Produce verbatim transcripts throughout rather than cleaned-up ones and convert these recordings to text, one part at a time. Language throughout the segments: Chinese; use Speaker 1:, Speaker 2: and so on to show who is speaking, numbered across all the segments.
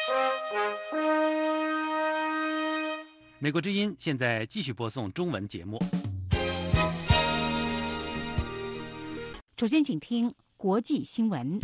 Speaker 1: 美国之音现在继续播送中文节目。
Speaker 2: 首先请听国际新闻。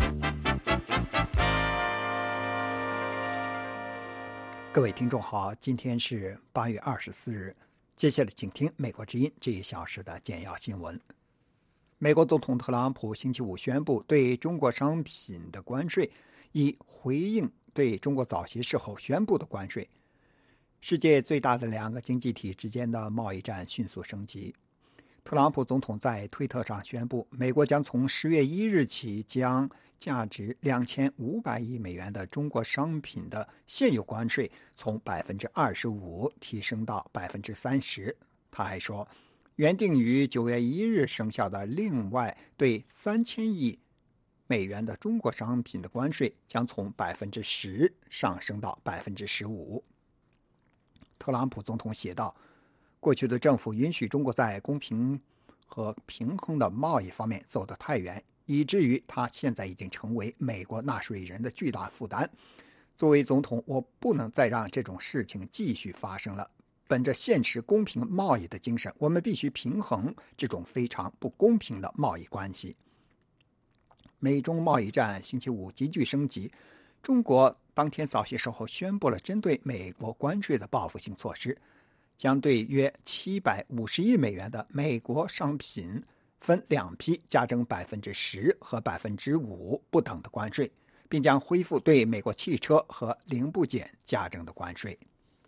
Speaker 3: 各位听众好，今天是八月二十四日，接下来请听美国之音这一小时的简要新闻。美国总统特朗普星期五宣布对中国商品的关税，以回应对中国早些时候宣布的关税。世界最大的两个经济体之间的贸易战迅速升级。特朗普总统在推特上宣布，美国将从十月一日起将价值两千五百亿美元的中国商品的现有关税从百分之二十五提升到百分之三十。他还说，原定于九月一日生效的另外对三千亿美元的中国商品的关税将从百分之十上升到百分之十五。特朗普总统写道，过去的政府允许中国在公平和平衡的贸易方面走得太远，以至于他现在已经成为美国纳税人的巨大负担。作为总统，我不能再让这种事情继续发生了。本着现实公平贸易的精神，我们必须平衡这种非常不公平的贸易关系。美中贸易战星期五急剧升级，中国当天早些时候宣布了针对美国关税的报复性措施，将对约七百五十亿美元的美国商品分两批加征百分之十和百分之五不等的关税，并将恢复对美国汽车和零部件加征的关税。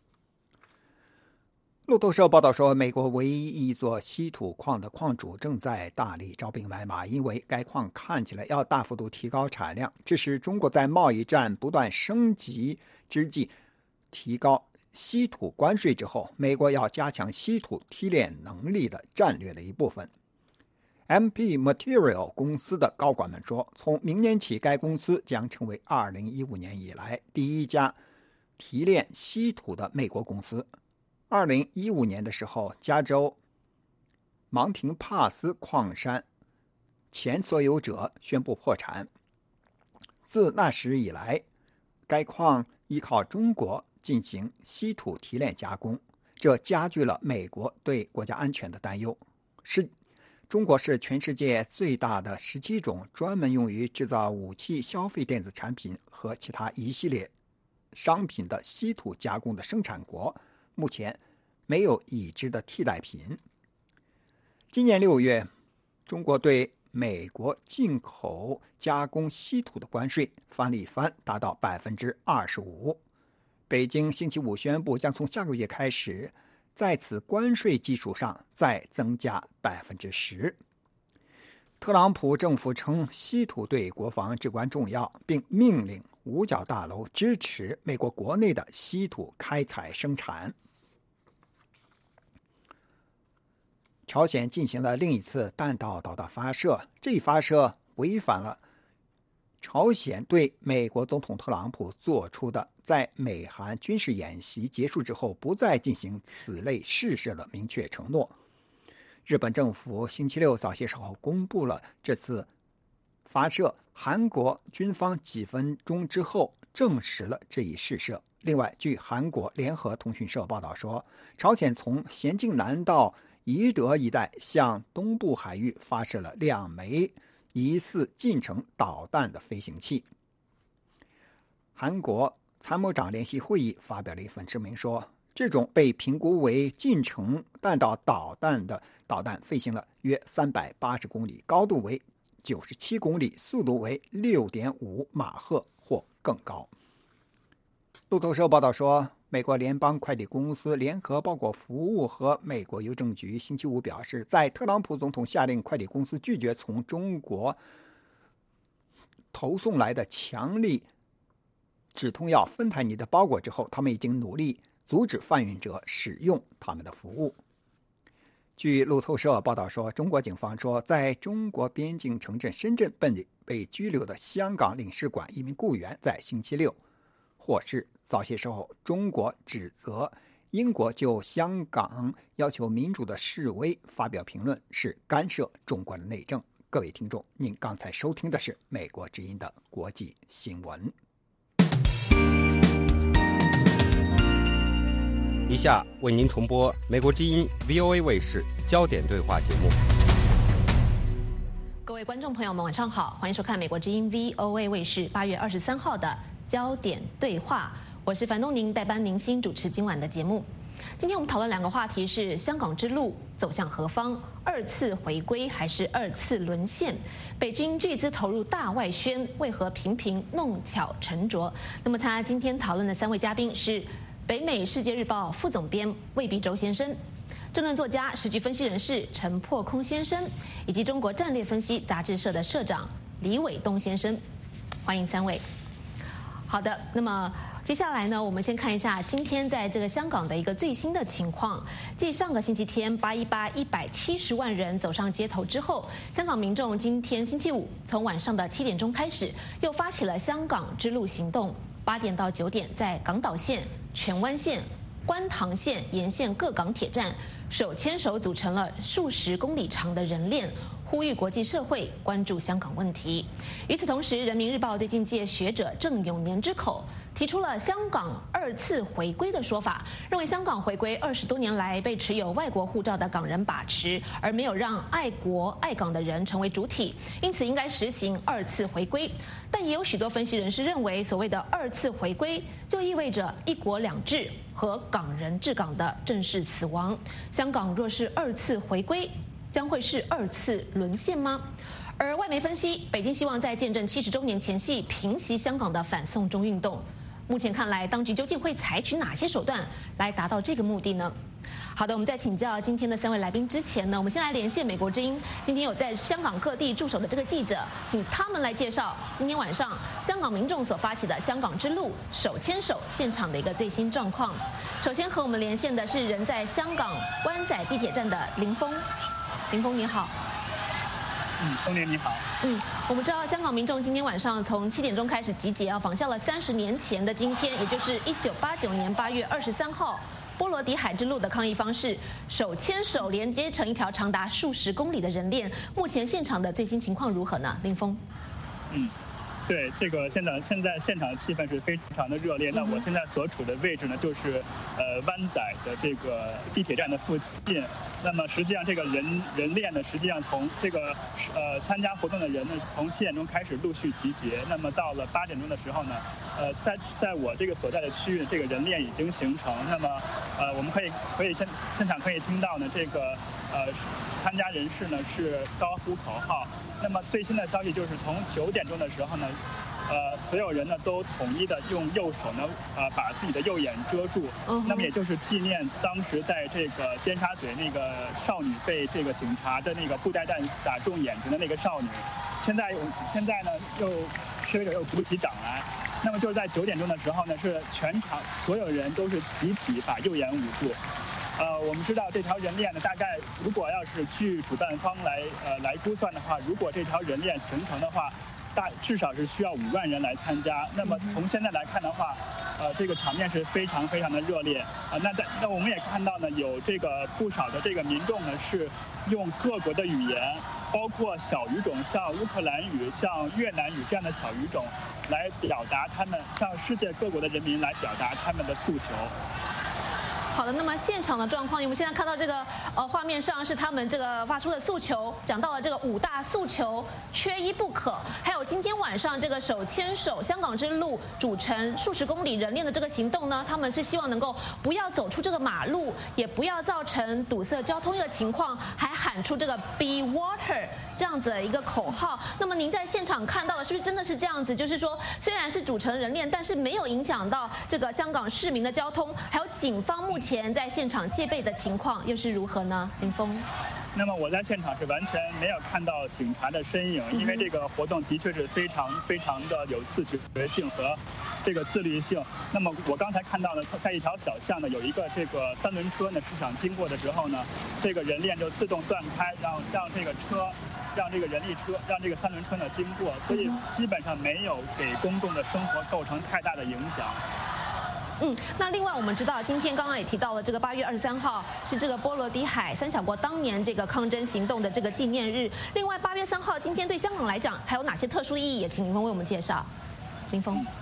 Speaker 3: 路透社报道说，美国唯一一座稀土矿的矿主正在大力招兵买马，因为该矿看起来要大幅度提高产量，这是中国在贸易战不断升级之际提高稀土关税之后，美国要加强稀土提炼能力的战略的一部分。M P Material 公司的高管们说，从明年起，该公司将成为二零一五年以来第一家提炼稀土的美国公司。二零一五年的时候，加州芒廷帕斯矿山前所有者宣布破产。自那时以来，该矿依靠中国进行稀土提炼加工，这加剧了美国对国家安全的担忧。是中国是全世界最大的十七种专门用于制造武器、消费电子产品和其他一系列商品的稀土加工的生产国，目前没有已知的替代品。今年六月，中国对美国进口加工稀土的关税翻了一番，达到百分之二十五。北京星期五宣布，将从下个月开始，在此关税基础上再增加百分之十。特朗普政府称稀土对国防至关重要，并命令五角大楼支持美国国内的稀土开采生产。朝鲜进行了另一次弹道导弹发射，这一发射违反了朝鲜对美国总统特朗普做出的在美韩军事演习结束之后不再进行此类试射的明确承诺。日本政府星期六早些时候公布了这次发射，韩国军方几分钟之后证实了这一试射。另外，据韩国联合通讯社报道说，朝鲜从咸镜南到宜德一带向东部海域发射了两枚疑似近程导弹的飞行器。韩国参谋长联席会议发表了一份声明说，这种被评估为近程弹道导弹的导弹飞行了约三百八十公里，高度为九十七公里，速度为 六点五马赫或更高。路透社报道说，美国联邦快递公司联合包裹服务和美国邮政局星期五表示，在特朗普总统下令快递公司拒绝从中国投送来的强力止痛药芬太尼的包裹之后，他们已经努力阻止贩运者使用他们的服务。据路透社报道说，中国警方说，在中国边境城镇深圳被被拘留的香港领事馆一名雇员在星期六获释。早些时候，中国指责英国就香港要求民主的示威发表评论是干涉中国的内政。各位听众，您刚才收听的是美国之音的国际新闻。
Speaker 4: 以下为您重播美国之音 V O A 卫视焦点对话节目。
Speaker 5: 各位观众朋友们，晚上好，欢迎收看美国之音 V O A 卫视八月二十三号的焦点对话。我是樊东宁，代班宁心主持今晚的节目。今天我们讨论两个话题是香港之路走向何方，二次回归还是二次沦陷？北京巨资投入大外宣，为何频频弄巧成拙？那么参加今天讨论的三位嘉宾是北美世界日报副总编魏必洲先生、政论作家、时局分析人士陈破空先生，以及中国战略分析杂志社的社长李伟东先生。欢迎三位。好的，那么接下来呢，我们先看一下今天在这个香港的一个最新的情况。继上个星期天八一八一百七十万人走上街头之后，香港民众今天星期五从晚上的七点钟开始，又发起了香港之路行动。八点到九点，在港岛线、荃湾线、观塘线沿线各港铁站，手牵手组成了数十公里长的人链，呼吁国际社会关注香港问题。与此同时，人民日报最近借学者郑永年之口，提出了香港二次回归的说法，认为香港回归二十多年来被持有外国护照的港人把持，而没有让爱国爱港的人成为主体，因此应该实行二次回归。但也有许多分析人士认为，所谓的二次回归就意味着一国两制和港人治港的正式死亡。香港若是二次回归，将会是二次沦陷吗？而外媒分析，北京希望在见证七十周年前夕平息香港的反送中运动。目前看来，当局究竟会采取哪些手段来达到这个目的呢？好的，我们在请教今天的三位来宾之前呢，我们先来连线美国之音今天有在香港各地驻守的这个记者，请他们来介绍今天晚上香港民众所发起的香港之路手牵手现场的一个最新状况。首先和我们连线的是人在香港湾仔地铁站的林峰。林峰你好。
Speaker 6: 嗯，东年你好。
Speaker 5: 嗯，我们知道香港民众今天晚上从七点钟开始集结啊，仿效了三十年前的今天，也就是一九八九年八月二十三号波罗的海之路的抗议方式，手牵手连接成一条长达数十公里的人链。目前现场的最新情况如何呢？林峰。
Speaker 6: 嗯。对，这个现在现在现场的气氛是非常的热烈。那我现在所处的位置呢，就是呃湾仔的这个地铁站的附近。那么实际上这个人人链呢，实际上从这个呃参加活动的人呢，从七点钟开始陆续集结。那么到了八点钟的时候呢，呃在在我这个所在的区域，这个人链已经形成。那么呃我们可以可以现现场可以听到呢，这个呃参加人士呢是高呼口号。那么最新的消息就是从九点钟的时候呢，呃，所有人呢都统一的用右手呢，呃，把自己的右眼遮住。Uh-huh. 那么也就是纪念当时在这个尖沙咀那个少女被这个警察的那个布袋弹打中眼睛的那个少女。现在现在呢又示威者又鼓起掌来。那么就是在九点钟的时候呢，是全场所有人都是集体把右眼捂住。呃，我们知道这条人链呢，大概如果要是据主办方来呃来估算的话，如果这条人链形成的话，大至少是需要五万人来参加。那么从现在来看的话，呃，这个场面是非常非常的热烈啊、呃。那在那我们也看到呢，有这个不少的这个民众呢是用各国的语言，包括小语种，像乌克兰语、像越南语这样的小语种，来表达他们向世界各国的人民来表达他们的诉求。
Speaker 5: 好的，那么现场的状况，我们现在看到这个呃画面上是他们这个发出的诉求，讲到了这个五大诉求缺一不可，还有今天晚上这个手牵手香港之路组成数十公里人链的这个行动呢，他们是希望能够不要走出这个马路，也不要造成堵塞交通的情况，还喊出这个 Be Water 这样子的一个口号。那么您在现场看到的是不是真的是这样子？就是说虽然是组成人链，但是没有影响到这个香港市民的交通，还有警方目前前在现场戒备的情况又是如何呢？林峰。
Speaker 6: 那么我在现场是完全没有看到警察的身影，因为这个活动的确是非常非常的有自觉性和这个自律性。那么我刚才看到呢，在一条小巷呢，有一个这个三轮车呢是想经过的时候呢，这个人链就自动断开，让让这个车，让这个人力车，让这个三轮车呢经过，所以基本上没有给公众的生活构成太大的影响。
Speaker 5: 嗯，那另外我们知道，今天刚刚也提到了这个八月二十三号是这个波罗的海三小国当年这个抗争行动的这个纪念日。另外，八月三号今天对香港来讲还有哪些特殊意义？也请林峰为我们介绍。林峰。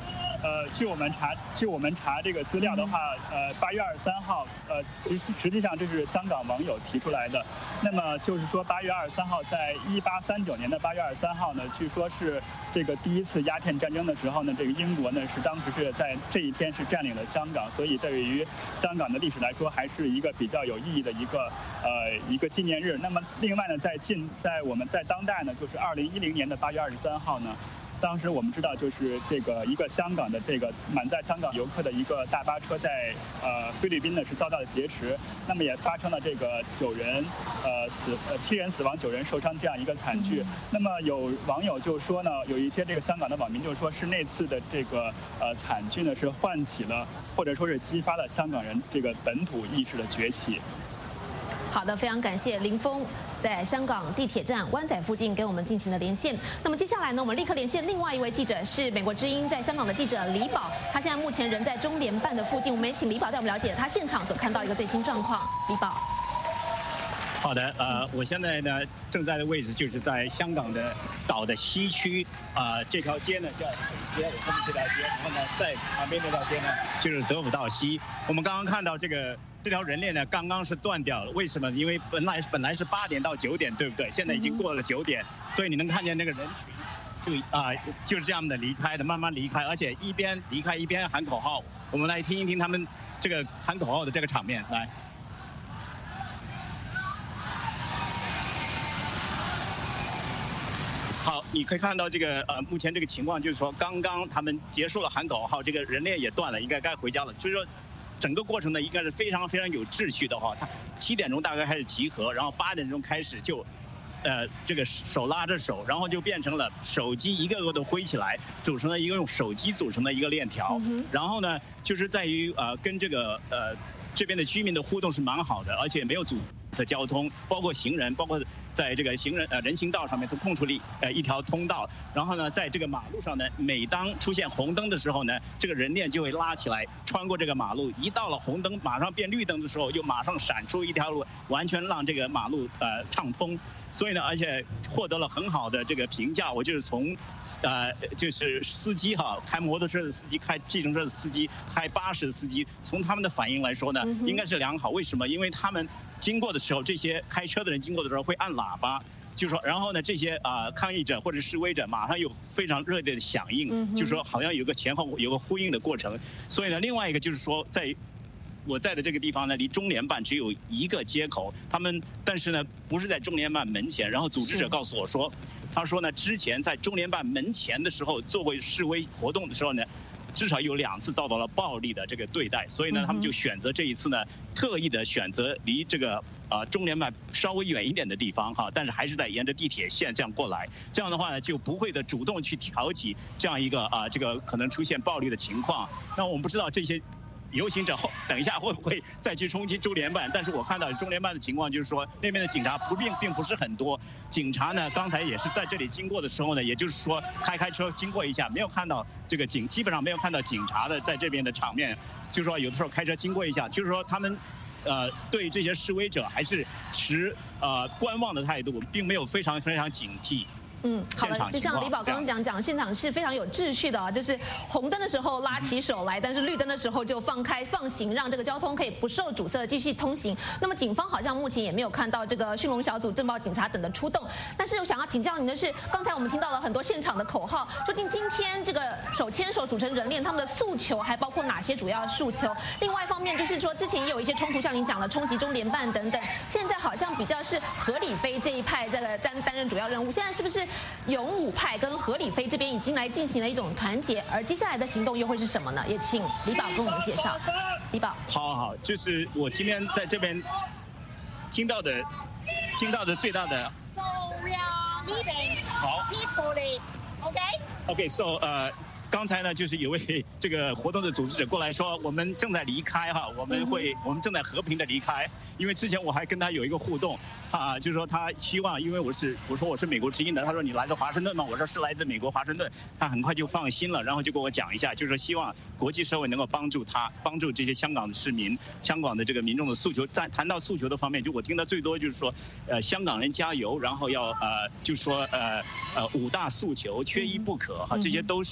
Speaker 6: 呃，据我们查，据我们查这个资料的话，呃，八月二十三号，呃，实实际上这是香港网友提出来的。那么就是说，八月二十三号，在一八三九年的八月二十三号呢，据说是这个第一次鸦片战争的时候呢，这个英国呢是当时是在这一天是占领了香港，所以对于香港的历史来说，还是一个比较有意义的一个呃一个纪念日。那么另外呢，在近在我们在当代呢，就是二零一零年的八月二十三号呢。当时我们知道，就是这个一个香港的这个满载香港游客的一个大巴车在呃菲律宾呢是遭到了劫持，那么也发生了这个九人呃死呃七人死亡九人受伤这样一个惨剧。那么有网友就说呢，有一些这个香港的网民就说是那次的这个呃惨剧呢是唤起了或者说是激发了香港人这个本土意识的崛起。
Speaker 5: 好的，非常感谢林峰在香港地铁站湾仔附近给我们进行的连线。那么接下来呢，我们立刻连线另外一位记者，是美国之音在香港的记者李宝，他现在目前人在中联办的附近。我们也请李宝带我们了解他现场所看到一个最新状况。李宝。
Speaker 7: 好的，呃，我现在呢正在的位置就是在香港的岛的西区，啊、呃，这条街呢叫水街，我后面这条街，然后呢在旁边这条街呢就是德辅道西。我们刚刚看到这个这条人链呢刚刚是断掉了，为什么？因为本来本来是八点到九点，对不对？现在已经过了九点，所以你能看见那个人群就啊、呃、就是这样的离开的，慢慢离开，而且一边离开一边喊口号。我们来听一听他们这个喊口号的这个场面，来。好，你可以看到这个呃，目前这个情况就是说，刚刚他们结束了喊口号，这个人链也断了，应该该回家了。所以说，整个过程呢，应该是非常非常有秩序的哈。他七点钟大概开始集合，然后八点钟开始就，呃，这个手拉着手，然后就变成了手机一个个的挥起来，组成了一个用手机组成的一个链条。嗯、然后呢，就是在于呃跟这个呃这边的居民的互动是蛮好的，而且没有阻塞交通，包括行人，包括在这个行人呃人行道上面都空出了呃一条通道。然后呢，在这个马路上呢，每当出现红灯的时候呢，这个人链就会拉起来，穿过这个马路。一到了红灯，马上变绿灯的时候，又马上闪出一条路，完全让这个马路呃畅通。所以呢，而且获得了很好的这个评价。我就是从，呃，就是司机哈，开摩托车的司机、开计程车的司机、开巴士的司机，从他们的反应来说呢，应该是良好。为什么？因为他们经过的时候，这些开车的人经过的时候会按喇叭，就说，然后呢，这些啊、呃、抗议者或者示威者马上有非常热烈的响应，就说好像有个前后有个呼应的过程。所以呢，另外一个就是说在。我在的这个地方呢，离中联办只有一个街口，他们但是呢不是在中联办门前。然后组织者告诉我说，他说呢之前在中联办门前的时候做过示威活动的时候呢，至少有两次遭到了暴力的这个对待，所以呢他们就选择这一次呢特意的选择离这个呃中联办稍微远一点的地方哈，但是还是在沿着地铁线这样过来，这样的话呢就不会的主动去挑起这样一个啊、呃、这个可能出现暴力的情况。那我们不知道这些游行者后等一下会不会再去冲击中联办？但是我看到中联办的情况就是说，那边的警察不并并不是很多。警察呢，刚才也是在这里经过的时候呢，也就是说开开车经过一下，没有看到这个警，基本上没有看到警察的在这边的场面。就是说有的时候开车经过一下，就是说他们呃对这些示威者还是持呃观望的态度，并没有非常非常警惕。
Speaker 5: 嗯，好的，就像李宝刚刚讲讲，现场是非常有秩序的啊，就是红灯的时候拉起手来，但是绿灯的时候就放开放行，让这个交通可以不受阻塞继续通行。那么警方好像目前也没有看到这个迅龙小组、政报警察等的出动。但是我想要请教您的是，刚才我们听到了很多现场的口号，究竟今天这个手牵手组成人链，他们的诉求还包括哪些主要诉求？另外一方面就是说，之前也有一些冲突，像您讲的冲击中联办等等，现在好像比较是何理非这一派这个担担任主要任务，现在是不是？勇武派跟何理非这边已经来进行了一种团结，而接下来的行动又会是什么呢？也请李宝跟我们介绍。李宝，
Speaker 7: 好好，就是我今天在这边听到的，听到的最大的。
Speaker 8: So we are leaving.
Speaker 7: 好
Speaker 8: peacefully. Okay.
Speaker 7: Okay. So 呃。刚才呢，就是有位这个活动的组织者过来说，我们正在离开哈，我们会，我们正在和平的离开。因为之前我还跟他有一个互动，啊，就是说他希望，因为我是我说我是美国之音的，他说你来自华盛顿吗？我说是来自美国华盛顿，他很快就放心了，然后就跟我讲一下，就是说希望国际社会能够帮助他，帮助这些香港的市民，香港的这个民众的诉求。在谈到诉求的方面，就我听到最多就是说，呃，香港人加油，然后要呃，就说呃呃五大诉求缺一不可哈，这些都是他们。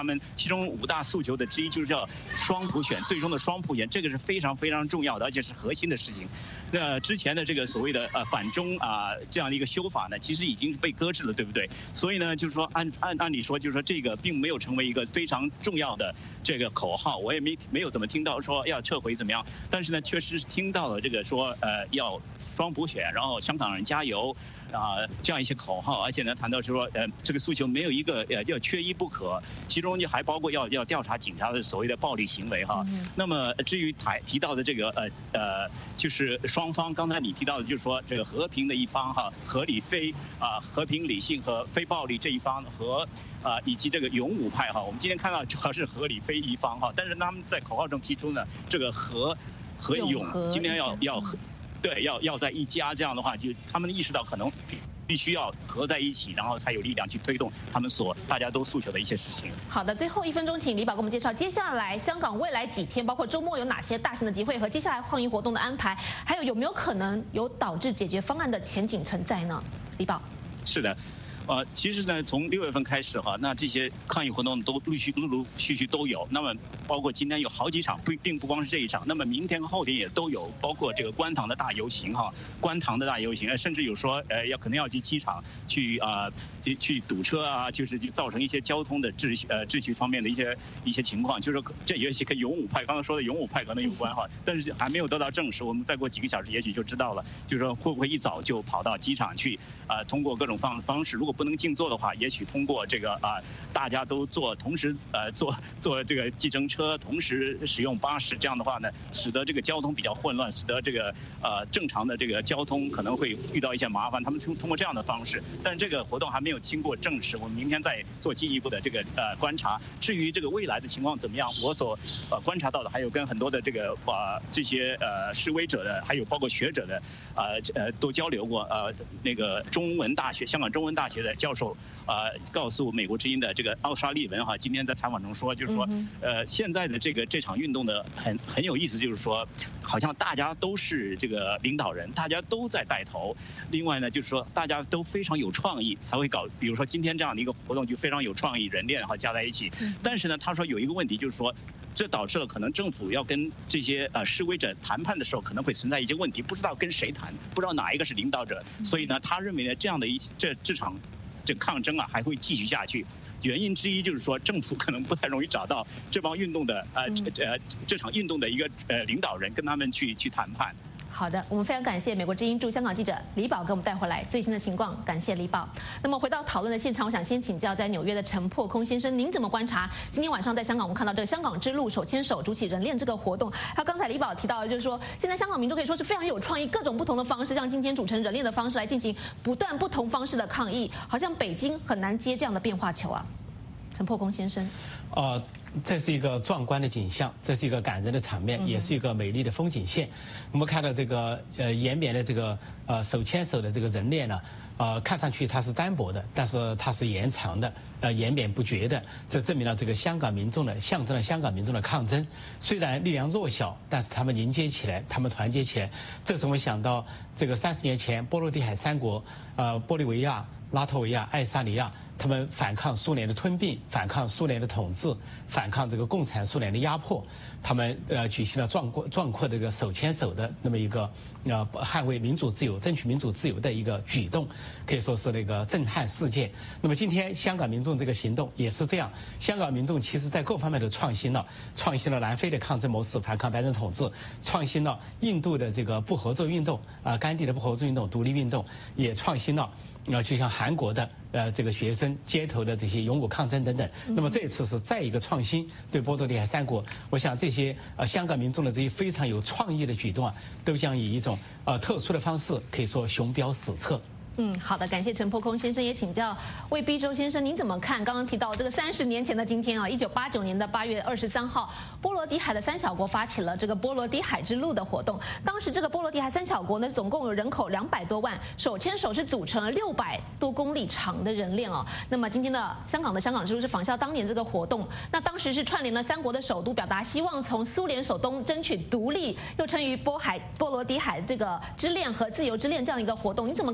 Speaker 7: 们其中五大诉求的之一就是叫双普选，最终的双普选，这个是非常非常重要的，而且是核心的事情。那之前的这个所谓的呃反中啊、呃、这样的一个修法呢，其实已经被搁置了，对不对？所以呢，就是说按按按理说，就是说这个并没有成为一个非常重要的这个口号，我也没没有怎么听到说要撤回怎么样，但是呢，确实听到了这个说呃要双普选，然后香港人加油。啊，这样一些口号，而且呢，谈到说，呃，这个诉求没有一个呃要缺一不可，其中就还包括要要调查警察的所谓的暴力行为哈。嗯、那么至于台提到的这个呃呃，就是双方，刚才你提到的，就是说这个和平的一方哈，合理非啊、呃、和平理性和非暴力这一方和啊、呃、以及这个勇武派哈，我们今天看到主要是合理非一方哈，但是他们在口号中提出呢，这个和和勇今天要要和。对，要要在一家，这样的话，就他们意识到可能必须要合在一起，然后才有力量去推动他们所大家都诉求的一些事情。
Speaker 5: 好的，最后一分钟，请李宝给我们介绍接下来香港未来几天，包括周末有哪些大型的集会和接下来抗议活动的安排，还有有没有可能有导致解决方案的前景存在呢？李宝。
Speaker 7: 是的。呃，其实呢，从六月份开始哈，那这些抗议活动都陆续陆陆续续都有。那么，包括今天有好几场，不并不光是这一场。那么明天和后天也都有，包括这个观塘的大游行哈，观塘的大游行，甚至有说呃要可能要去机场去啊、呃、去去堵车啊，就是造成一些交通的秩序呃秩序方面的一些一些情况。就是说这也许跟勇武派刚刚说的勇武派可能有关哈，但是还没有得到证实。我们再过几个小时也许就知道了。就是说会不会一早就跑到机场去啊、呃，通过各种方方式，如果不能静坐的话，也许通过这个啊、呃，大家都坐，同时呃坐坐这个计程车，同时使用巴士，这样的话呢，使得这个交通比较混乱，使得这个呃正常的这个交通可能会遇到一些麻烦。他们通通过这样的方式，但是这个活动还没有经过证实，我们明天再做进一步的这个呃观察。至于这个未来的情况怎么样，我所呃观察到的，还有跟很多的这个呃这些呃示威者的，还有包括学者的呃呃都交流过。呃那个中文大学香港中文大学的教授。呃，告诉美国之音的这个奥沙利文哈，今天在采访中说，就是说，呃，现在的这个这场运动的很很有意思，就是说，好像大家都是这个领导人，大家都在带头。另外呢，就是说，大家都非常有创意，才会搞，比如说今天这样的一个活动就非常有创意，人链哈加在一起。但是呢，他说有一个问题，就是说。这导致了可能政府要跟这些呃示威者谈判的时候，可能会存在一些问题，不知道跟谁谈，不知道哪一个是领导者，所以呢，他认为呢，这样的一这这场这抗争啊还会继续下去。原因之一就是说，政府可能不太容易找到这帮运动的呃这呃这场运动的一个呃领导人，跟他们去去谈判。
Speaker 5: 好的，我们非常感谢美国之音驻香港记者李宝给我们带回来最新的情况，感谢李宝。那么回到讨论的现场，我想先请教在纽约的陈破空先生，您怎么观察今天晚上在香港我们看到这个香港之路手牵手主起人链这个活动？还有刚才李宝提到的，就是说现在香港民众可以说是非常有创意，各种不同的方式，像今天组成人链的方式来进行不断不同方式的抗议，好像北京很难接这样的变化球啊。陈破空先生，
Speaker 9: 呃，这是一个壮观的景象，这是一个感人的场面，嗯、也是一个美丽的风景线。我们看到这个呃延绵的这个呃手牵手的这个人链呢，呃，看上去它是单薄的，但是它是延长的，呃，延绵不绝的。这证明了这个香港民众的，象征了香港民众的抗争。虽然力量弱小，但是他们凝结起来，他们团结起来。这使我想到这个三十年前波罗的海三国，呃，玻利维亚、拉脱维亚、爱沙尼亚。他们反抗苏联的吞并，反抗苏联的统治，反抗这个共产苏联的压迫，他们呃举行了壮阔壮阔这个手牵手的那么一个呃捍卫民主自由、争取民主自由的一个举动，可以说是那个震撼世界。那么今天香港民众这个行动也是这样，香港民众其实在各方面都创新了，创新了南非的抗争模式，反抗白人统治，创新了印度的这个不合作运动啊，甘地的不合作运动、独立运动，也创新了。呃，就像韩国的呃这个学生街头的这些勇武抗争等等，那么这一次是再一个创新，对波多黎海三国，我想这些呃香港民众的这些非常有创意的举动啊，都将以一种呃特殊的方式，可以说雄标史册。
Speaker 5: 嗯，好的，感谢陈破空先生，也请教魏必周先生，您怎么看？刚刚提到这个三十年前的今天啊，一九八九年的八月二十三号，波罗的海的三小国发起了这个波罗的海之路的活动。当时这个波罗的海三小国呢，总共有人口两百多万，手牵手是组成了六百多公里长的人链哦。那么今天的香港的香港之路是仿效当年这个活动，那当时是串联了三国的首都，表达希望从苏联手中争取独立，又称于波海波罗的海这个之链和自由之链这样一个活动。你怎么看？今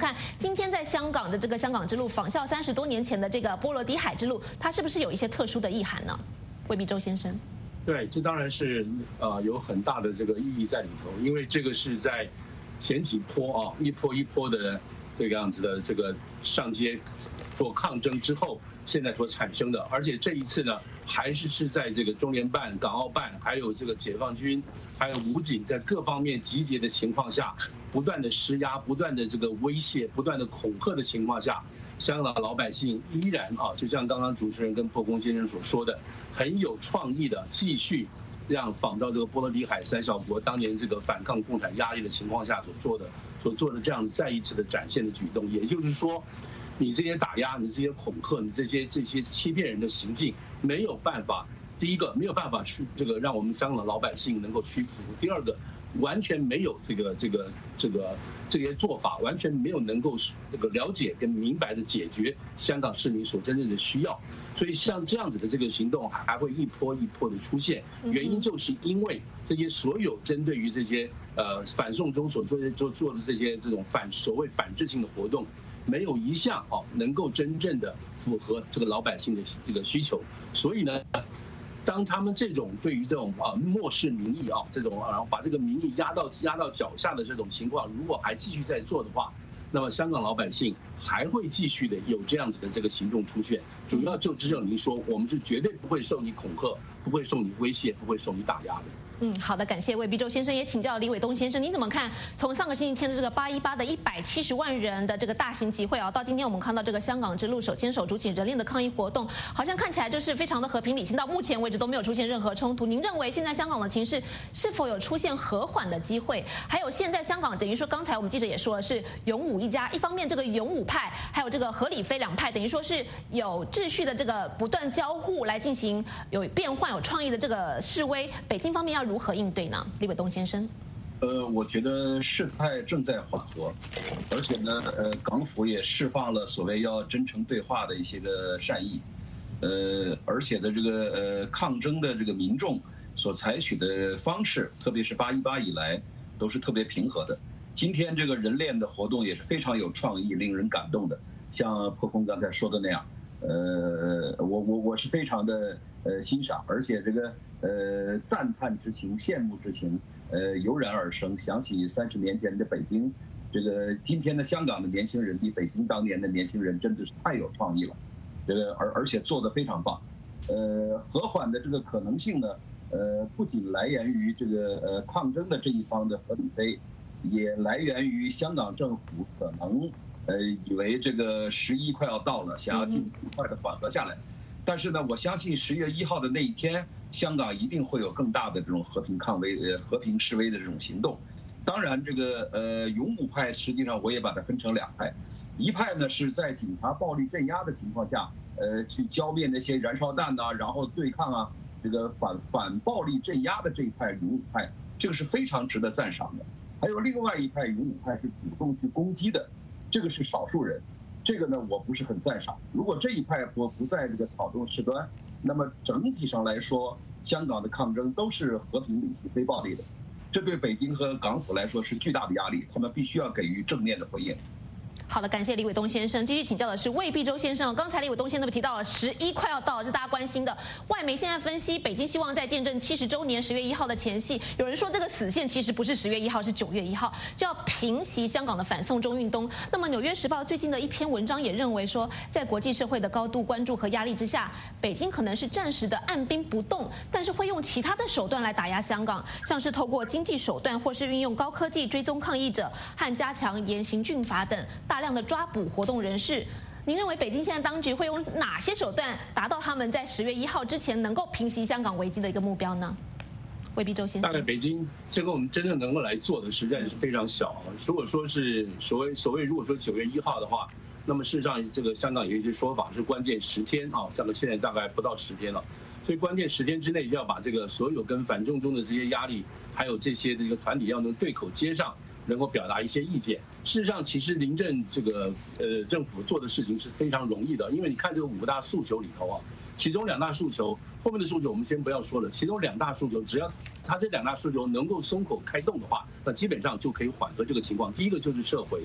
Speaker 5: 今天在香港的这个香港之路，仿效三十多年前的这个波罗的海之路，它是不是有一些特殊的意涵呢？魏必洲先生。
Speaker 10: 对，这当然是呃有很大的这个意义在里头，因为这个是在前几波啊一波一波的这个样子的这个上街做抗争之后，现在所产生的，而且这一次呢，还是是在这个中联办、港澳办，还有这个解放军，还有武警在各方面集结的情况下，不断的施压、不断的这个威胁、不断的恐吓的情况下，香港老百姓依然啊，就像刚刚主持人跟破空先生所说的，很有创意的继续让仿照这个波罗的海三小国当年这个反抗共产压力的情况下所做的、所做的这样再一次的展现的举动，也就是说。你这些打压，你这些恐吓，你这些这些欺骗人的行径，没有办法。第一个，没有办法去这个让我们香港老百姓能够屈服；第二个，完全没有这个这个这个这些做法，完全没有能够这个了解跟明白的解决香港市民所真正的需要。所以像这样子的这个行动还会一波一波的出现，原因就是因为这些所有针对于这些呃反送中所做的做做的这些这种反所谓反制性的活动。没有一项哦能够真正的符合这个老百姓的这个需求，所以呢，当他们这种对于这种啊漠视民意啊这种然后把这个民意压到压到脚下的这种情况，如果还继续在做的话，那么香港老百姓还会继续的有这样子的这个行动出现。主要就只有您说，我们是绝对不会受你恐吓，不会受你威胁，不会受你打压的。
Speaker 5: 嗯，好的，感谢魏必洲先生，也请教李伟东先生，您怎么看？从上个星期天的这个八一八的一百七十万人的这个大型集会啊，到今天我们看到这个香港之路手牵手主起人链的抗议活动，好像看起来就是非常的和平理性，到目前为止都没有出现任何冲突。您认为现在香港的情势是否有出现和缓的机会？还有现在香港等于说，刚才我们记者也说了是勇武一家，一方面这个勇武派还有这个何理非两派，等于说是有秩序的这个不断交互来进行有变换、有创意的这个示威，北京方面要如何应对呢？李伟东先生，
Speaker 11: 呃，我觉得事态正在缓和，而且呢，呃，港府也释放了所谓要真诚对话的一些个善意，呃，而且的这个呃抗争的这个民众所采取的方式，特别是八一八以来，都是特别平和的。今天这个人链的活动也是非常有创意、令人感动的，像破空刚才说的那样，呃，我我我是非常的呃欣赏，而且这个。呃，赞叹之情、羡慕之情，呃，油然而生。想起三十年前的北京，这个今天的香港的年轻人比北京当年的年轻人真的是太有创意了，这个而而且做得非常棒。呃，和缓的这个可能性呢，呃，不仅来源于这个呃抗争的这一方的何理非，也来源于香港政府可能呃以为这个十一快要到了，想要尽快的缓和下来。但是呢，我相信十月一号的那一天，香港一定会有更大的这种和平抗威、呃和平示威的这种行动。当然，这个呃勇武派实际上我也把它分成两派，一派呢是在警察暴力镇压的情况下，呃去浇灭那些燃烧弹呐、啊，然后对抗啊这个反反暴力镇压的这一派勇武派，这个是非常值得赞赏的。还有另外一派勇武派是主动去攻击的，这个是少数人。这个呢，我不是很赞赏。如果这一派不不在这个草动事端，那么整体上来说，香港的抗争都是和平理性、非暴力的。这对北京和港府来说是巨大的压力，他们必须要给予正面的回应。
Speaker 5: 好的，感谢李伟东先生。继续请教的是魏必洲先生。刚才李伟东先生提到了十一快要到了，是大家关心的。外媒现在分析，北京希望在见证七十周年十月一号的前夕，有人说这个死线其实不是十月一号，是九月一号，就要平息香港的反送中运动。那么《纽约时报》最近的一篇文章也认为说，在国际社会的高度关注和压力之下，北京可能是暂时的按兵不动，但是会用其他的手段来打压香港，像是透过经济手段，或是运用高科技追踪抗议者和加强严刑峻法等大量的抓捕活动人士。您认为北京现在当局会用哪些手段达到他们在十月一号之前能够平息香港危机的一个目标呢？魏必洲先生，
Speaker 10: 大概北京这个我们真正能够来做的实在是非常小。如果说是所谓所谓如果说九月一号的话，那么事实上这个香港有一些说法是关键十天啊，这个现在大概不到十天了，所以关键十天之内就要把这个所有跟反送中的这些压力，还有这些这个团体要能对口接上，能够表达一些意见。事实上，其实临阵这个呃政府做的事情是非常容易的，因为你看这个五大诉求里头啊，其中两大诉求，后面的诉求我们先不要说了，其中两大诉求，只要他这两大诉求能够松口开动的话，那基本上就可以缓和这个情况。第一个就是撤回，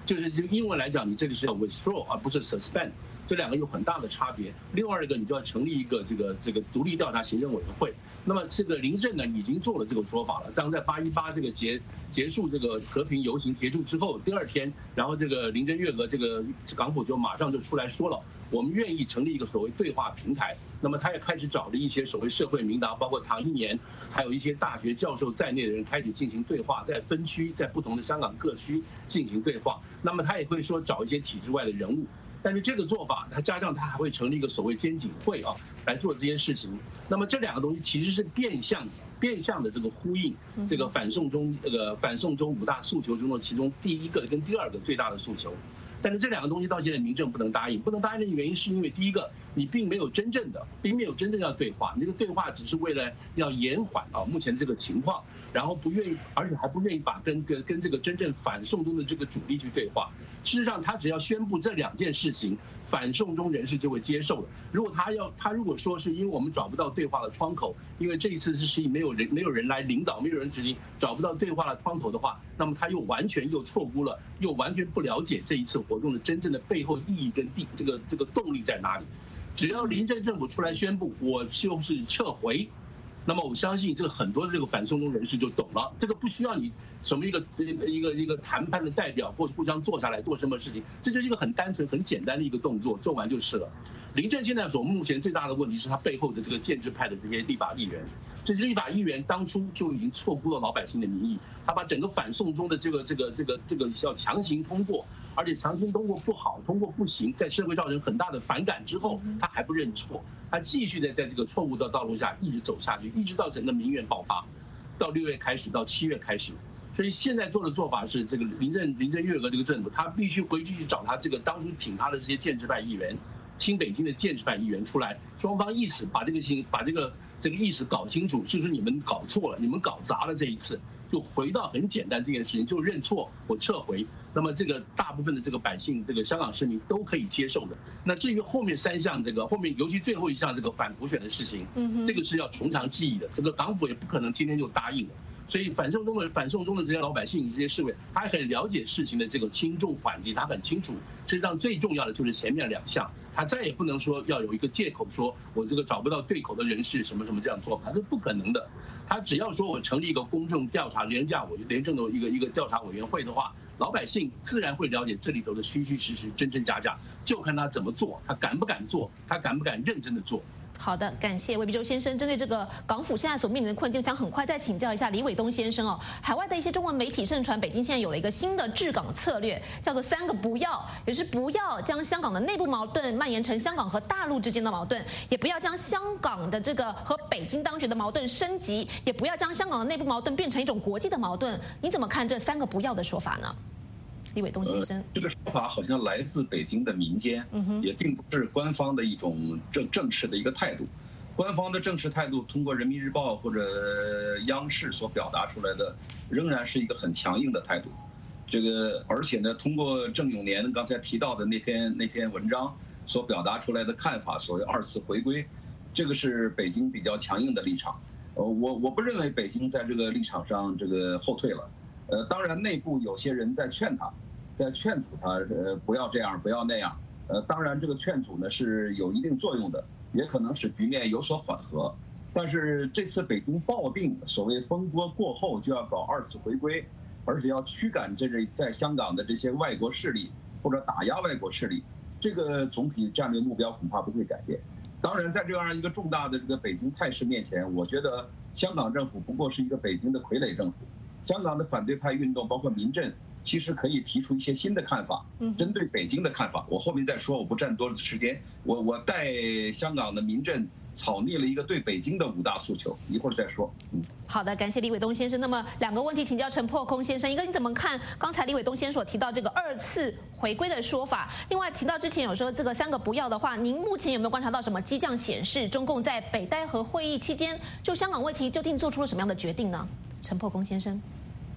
Speaker 10: 就是就英文来讲，你这里是要 withdraw 而不是 suspend， 这两个有很大的差别。另外一个，你就要成立一个这个这个独立调查行政委员会。那么这个林郑呢已经做了这个说法了，当在八一八这个结结束这个和平游行结束之后，第二天，然后这个林郑月娥这个港府就马上就出来说了，我们愿意成立一个所谓对话平台。那么他也开始找了一些所谓社会名达，包括唐一年，还有一些大学教授在内的人开始进行对话，在分区，在不同的香港各区进行对话。那么他也会说找一些体制外的人物。但是这个做法，它加上它还会成立一个所谓监警会啊，来做这件事情。那么这两个东西其实是变相变相的这个呼应这个反送中这个反送中五大诉求中的其中第一个跟第二个最大的诉求。但是这两个东西到现在民政不能答应，不能答应的原因是因为第一个，你并没有真正的，并没有真正要对话，你这个对话只是为了要延缓啊目前这个情况，然后不愿意，而且还不愿意把跟跟跟这个真正反送中的这个主力去对话。事实上，他只要宣布这两件事情，反送中人士就会接受了。如果他要，他如果说是因为我们找不到对话的窗口，因为这一次是是没有人没有人来领导，没有人执行，找不到对话的窗口的话，那么他又完全又错估了，又完全不了解这一次活动的真正的背后意义跟地这个这个动力在哪里。只要林郑政府出来宣布，我就是撤回。那么我相信这个很多的这个反送中人士就懂了，这个不需要你什么一个一个一个谈判的代表或互相坐下来做什么事情，这就是一个很单纯很简单的一个动作，做完就是了。林郑现在所目前最大的问题是他背后的这个建制派的这些立法议员，这些立法议员当初就已经错估了老百姓的民意，他把整个反送中的这个这个这个这个要强行通过，而且强行通过不好，通过不行，在社会造成很大的反感之后，他还不认错，他继续的在这个错误的道路下一直走下去，一直到整个民怨爆发，到六月开始，到七月开始。所以现在做的做法是，这个林郑林郑月娥这个政府，他必须回去去找他这个当初挺他的这些建制派议员，亲北京的建制派议员出来，双方意思把这个情把这个这个意思搞清楚，是不是你们搞错了，你们搞砸了这一次，就回到很简单这件事情，就认错，我撤回。那么这个大部分的这个百姓，这个香港市民都可以接受的。那至于后面三项这个后面，尤其最后一项这个反普选的事情，这个是要从长计议的，这个港府也不可能今天就答应了。所以反送中的反送中的这些老百姓、这些市民，他很了解事情的这个轻重缓急，他很清楚。实际上最重要的就是前面两项，他再也不能说要有一个借口说我这个找不到对口的人士什么什么这样做法，这是不可能的。他只要说我成立一个公正调查廉价委廉政的一个一个调查委员会的话，老百姓自然会了解这里头的虚虚实实、真真假假，就看他怎么做，他敢不敢做，他敢不敢认真的做。
Speaker 5: 好的，感谢魏必洲先生。针对这个港府现在所面临的困境，想很快再请教一下李伟东先生哦。海外的一些中文媒体盛传，北京现在有了一个新的治港策略，叫做三个不要，也就是不要将香港的内部矛盾蔓延成香港和大陆之间的矛盾，也不要将香港的这个和北京当局的矛盾升级，也不要将香港的内部矛盾变成一种国际的矛盾。你怎么看这三个不要的说法呢？李伟东先生，
Speaker 11: 呃、这个说法好像来自北京的民间，嗯、也并不是官方的一种正正式的一个态度。官方的正式态度，通过人民日报或者央视所表达出来的，仍然是一个很强硬的态度。这个，而且呢，通过郑永年刚才提到的那篇那篇文章所表达出来的看法，所谓二次回归，这个是北京比较强硬的立场。呃，我我不认为北京在这个立场上这个后退了。呃，当然内部有些人在劝他。在劝阻他，呃，不要这样，不要那样，呃，当然这个劝阻呢是有一定作用的，也可能使局面有所缓和。但是这次北京抱定所谓风波过后就要搞二次回归，而且要驱赶这个在香港的这些外国势力或者打压外国势力，这个总体战略目标恐怕不会改变。当然，在这样一个重大的这个北京态势面前，我觉得香港政府不过是一个北京的傀儡政府，香港的反对派运动包括民阵。其实可以提出一些新的看法，针对北京的看法，我后面再说，我不占多的时间。我我带香港的民阵草拟了一个对北京的五大诉求，一会儿再说。嗯，
Speaker 5: 好的，感谢李伟东先生。那么两个问题请教陈破空先生，一个你怎么看刚才李伟东先生所提到这个二次回归的说法？另外提到之前有说这个三个不要的话，您目前有没有观察到什么迹象显示中共在北戴河会议期间就香港问题究竟做出了什么样的决定呢？陈破空先生。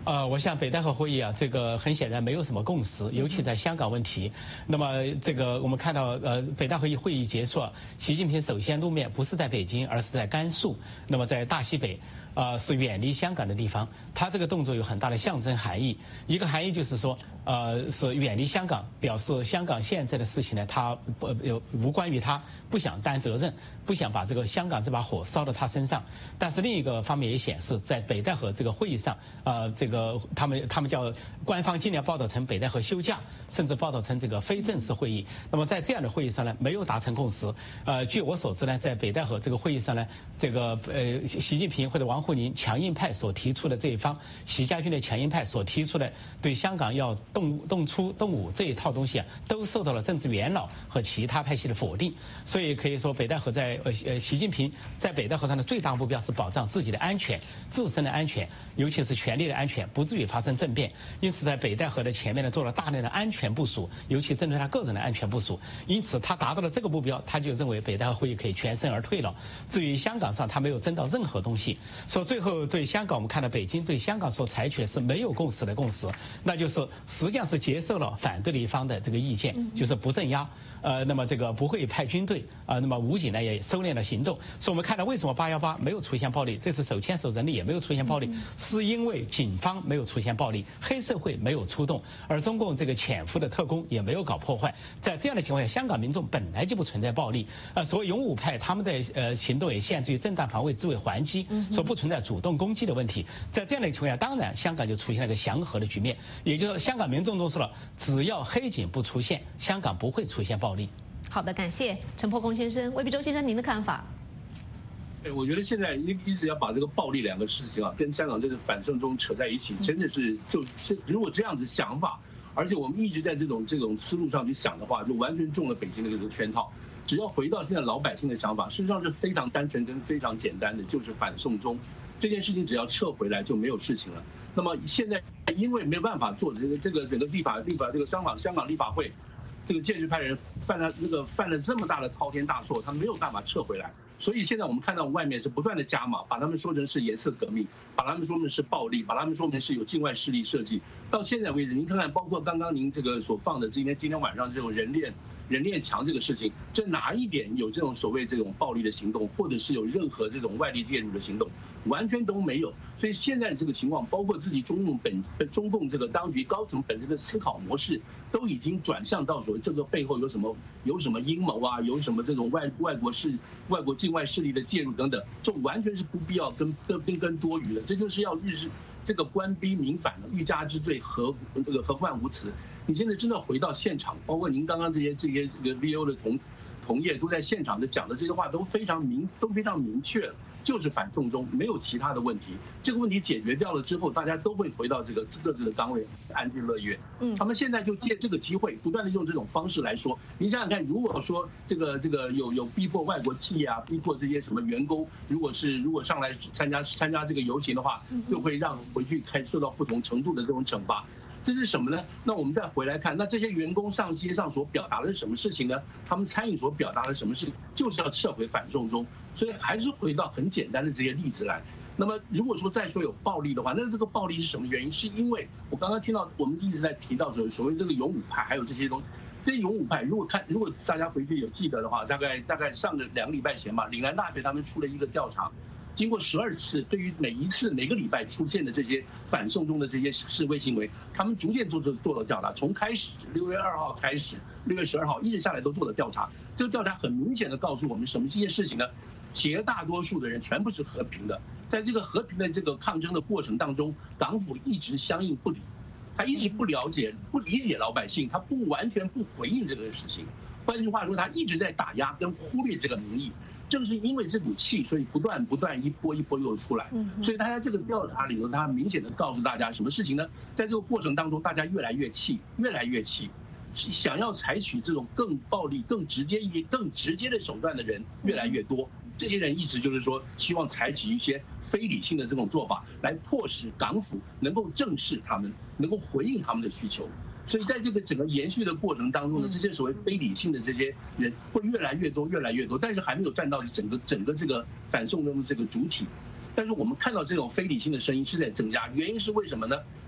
Speaker 9: 呃，我想北戴河会议啊，这个很显然没有什么共识，尤其在香港问题。那么这个我们看到，呃，北戴河会议结束啊，习近平首先露面不是在北京，而是在甘肃，那么在大西北。呃，是远离香港的地方，他这个动作有很大的象征含义。一个含义就是说，呃，是远离香港，表示香港现在的事情呢，他不有无关于他，不想担责任，不想把这个香港这把火烧到他身上。但是另一个方面也显示，在北戴河这个会议上，呃，这个他们他们叫官方尽量报道成北戴河休假，甚至报道成这个非正式会议。那么在这样的会议上呢，没有达成共识。呃，据我所知呢，在北戴河这个会议上呢，这个呃，习近平或者王沪宁强硬派所提出的这一方，习家军的强硬派所提出的对香港要动动粗动武这一套东西啊，都受到了政治元老和其他派系的否定。所以可以说，北戴河在呃呃，习近平在北戴河上的最大目标是保障自己的安全、自身的安全，尤其是权力的安全，不至于发生政变。因此，在北戴河的前面呢，做了大量的安全部署，尤其针对他个人的安全部署。因此，他达到了这个目标，他就认为北戴河会议可以全身而退了。至于香港上，他没有争到任何东西。说最后对香港，我们看到北京对香港所采取的是没有共识的共识，那就是实际上是接受了反对的一方的这个意见，就是不镇压。呃，那么这个不会派军队啊、呃，那么武警呢也收敛了行动，所以我们看到为什么八幺八没有出现暴力，这次手牵手人力也没有出现暴力，是因为警方没有出现暴力，黑社会没有出动，而中共这个潜伏的特工也没有搞破坏。在这样的情况下，香港民众本来就不存在暴力，呃，所谓勇武派他们的呃行动也限制于正当防卫、自卫还击，说不存在主动攻击的问题。在这样的情况下，当然香港就出现了一个祥和的局面，也就是说香港民众都说了，只要黑警不出现，香港不会出现暴力。
Speaker 5: 好的，感谢陈破公先生。魏必洲先生，您的看法？
Speaker 10: 对，我觉得现在一一直要把这个暴力两个事情啊，跟香港这个反送中扯在一起，真的是就是如果这样子想法，而且我们一直在这种这种思路上去想的话，就完全中了北京的这个圈套。只要回到现在老百姓的想法，事实上是非常单纯跟非常简单的，就是反送中这件事情，只要撤回来就没有事情了。那么现在因为没有办法做这个这个整个立法立法这个香港香港立法会。这个建制派人犯了那个犯了这么大的滔天大错，他没有办法撤回来，所以现在我们看到外面是不断的加码，把他们说成是颜色革命，把他们说成是暴力，把他们说成是有境外势力设计。到现在为止，您看看，包括刚刚您这个所放的今天今天晚上这种人链人链墙这个事情，这哪一点有这种所谓这种暴力的行动，或者是有任何这种外力介入的行动，完全都没有。所以现在这个情况，包括自己中共本中共这个当局高层本身的思考模式，都已经转向到所谓这个背后有什么有什么阴谋啊，有什么这种外外国势外国境外势力的介入等等，这完全是不必要跟跟跟多余的，这就是要日这个官逼民反的，欲加之罪何这个何患无辞？你现在真的回到现场，包括您刚刚这些这些这个 V O 的同同业都在现场的讲的这些话都非常明都非常明确了。就是反送中，没有其他的问题。这个问题解决掉了之后，大家都会回到这个各自的岗位，安居乐业。嗯，他们现在就借这个机会，不断的用这种方式来说。您想想看，如果说这个这个有有逼迫外国企业啊，逼迫这些什么员工，如果是如果上来参加参加这个游行的话，就会让回去开受到不同程度的这种惩罚。这是什么呢？那我们再回来看，那这些员工上街上所表达的是什么事情呢？他们参与所表达的什么事情，就是要撤回反送中。所以还是回到很简单的这些例子来。那么如果说再说有暴力的话，那这个暴力是什么原因？是因为我刚刚听到我们一直在提到所所谓这个勇武派，还有这些东西。这些勇武派，如果看如果大家回去有记得的话，大概大概上个两个礼拜前吧，岭南大学他们出了一个调查。经过十二次，对于每一次每个礼拜出现的这些反送中的这些示威行为，他们逐渐做做做了调查，从开始六月二号开始，六月十二号一直下来都做了调查。这个调查很明显的告诉我们什么这些事情呢？绝大多数的人全部是和平的，在这个和平的这个抗争的过程当中，港府一直相应不理，他一直不了解、不理解老百姓，他不完全不回应这个事情。换句话说，他一直在打压跟忽略这个民意。正是因为这股气，所以不断不断一波一波又出来。所以他在这个调查里头，他明显的告诉大家什么事情呢？在这个过程当中，大家越来越气，越来越气，想要采取这种更暴力、更直接一更直接的手段的人越来越多。这些人一直就是说，希望采取一些非理性的这种做法，来迫使港府能够正视他们，能够回应他们的需求。所以在这个整个延续的过程当中呢，这些所谓非理性的这些人会越来越多，越来越多，但是还没有占到整个整个这个反送中的这个主体。但是我们看到这种非理性的声音是在增加，原因是为什么呢？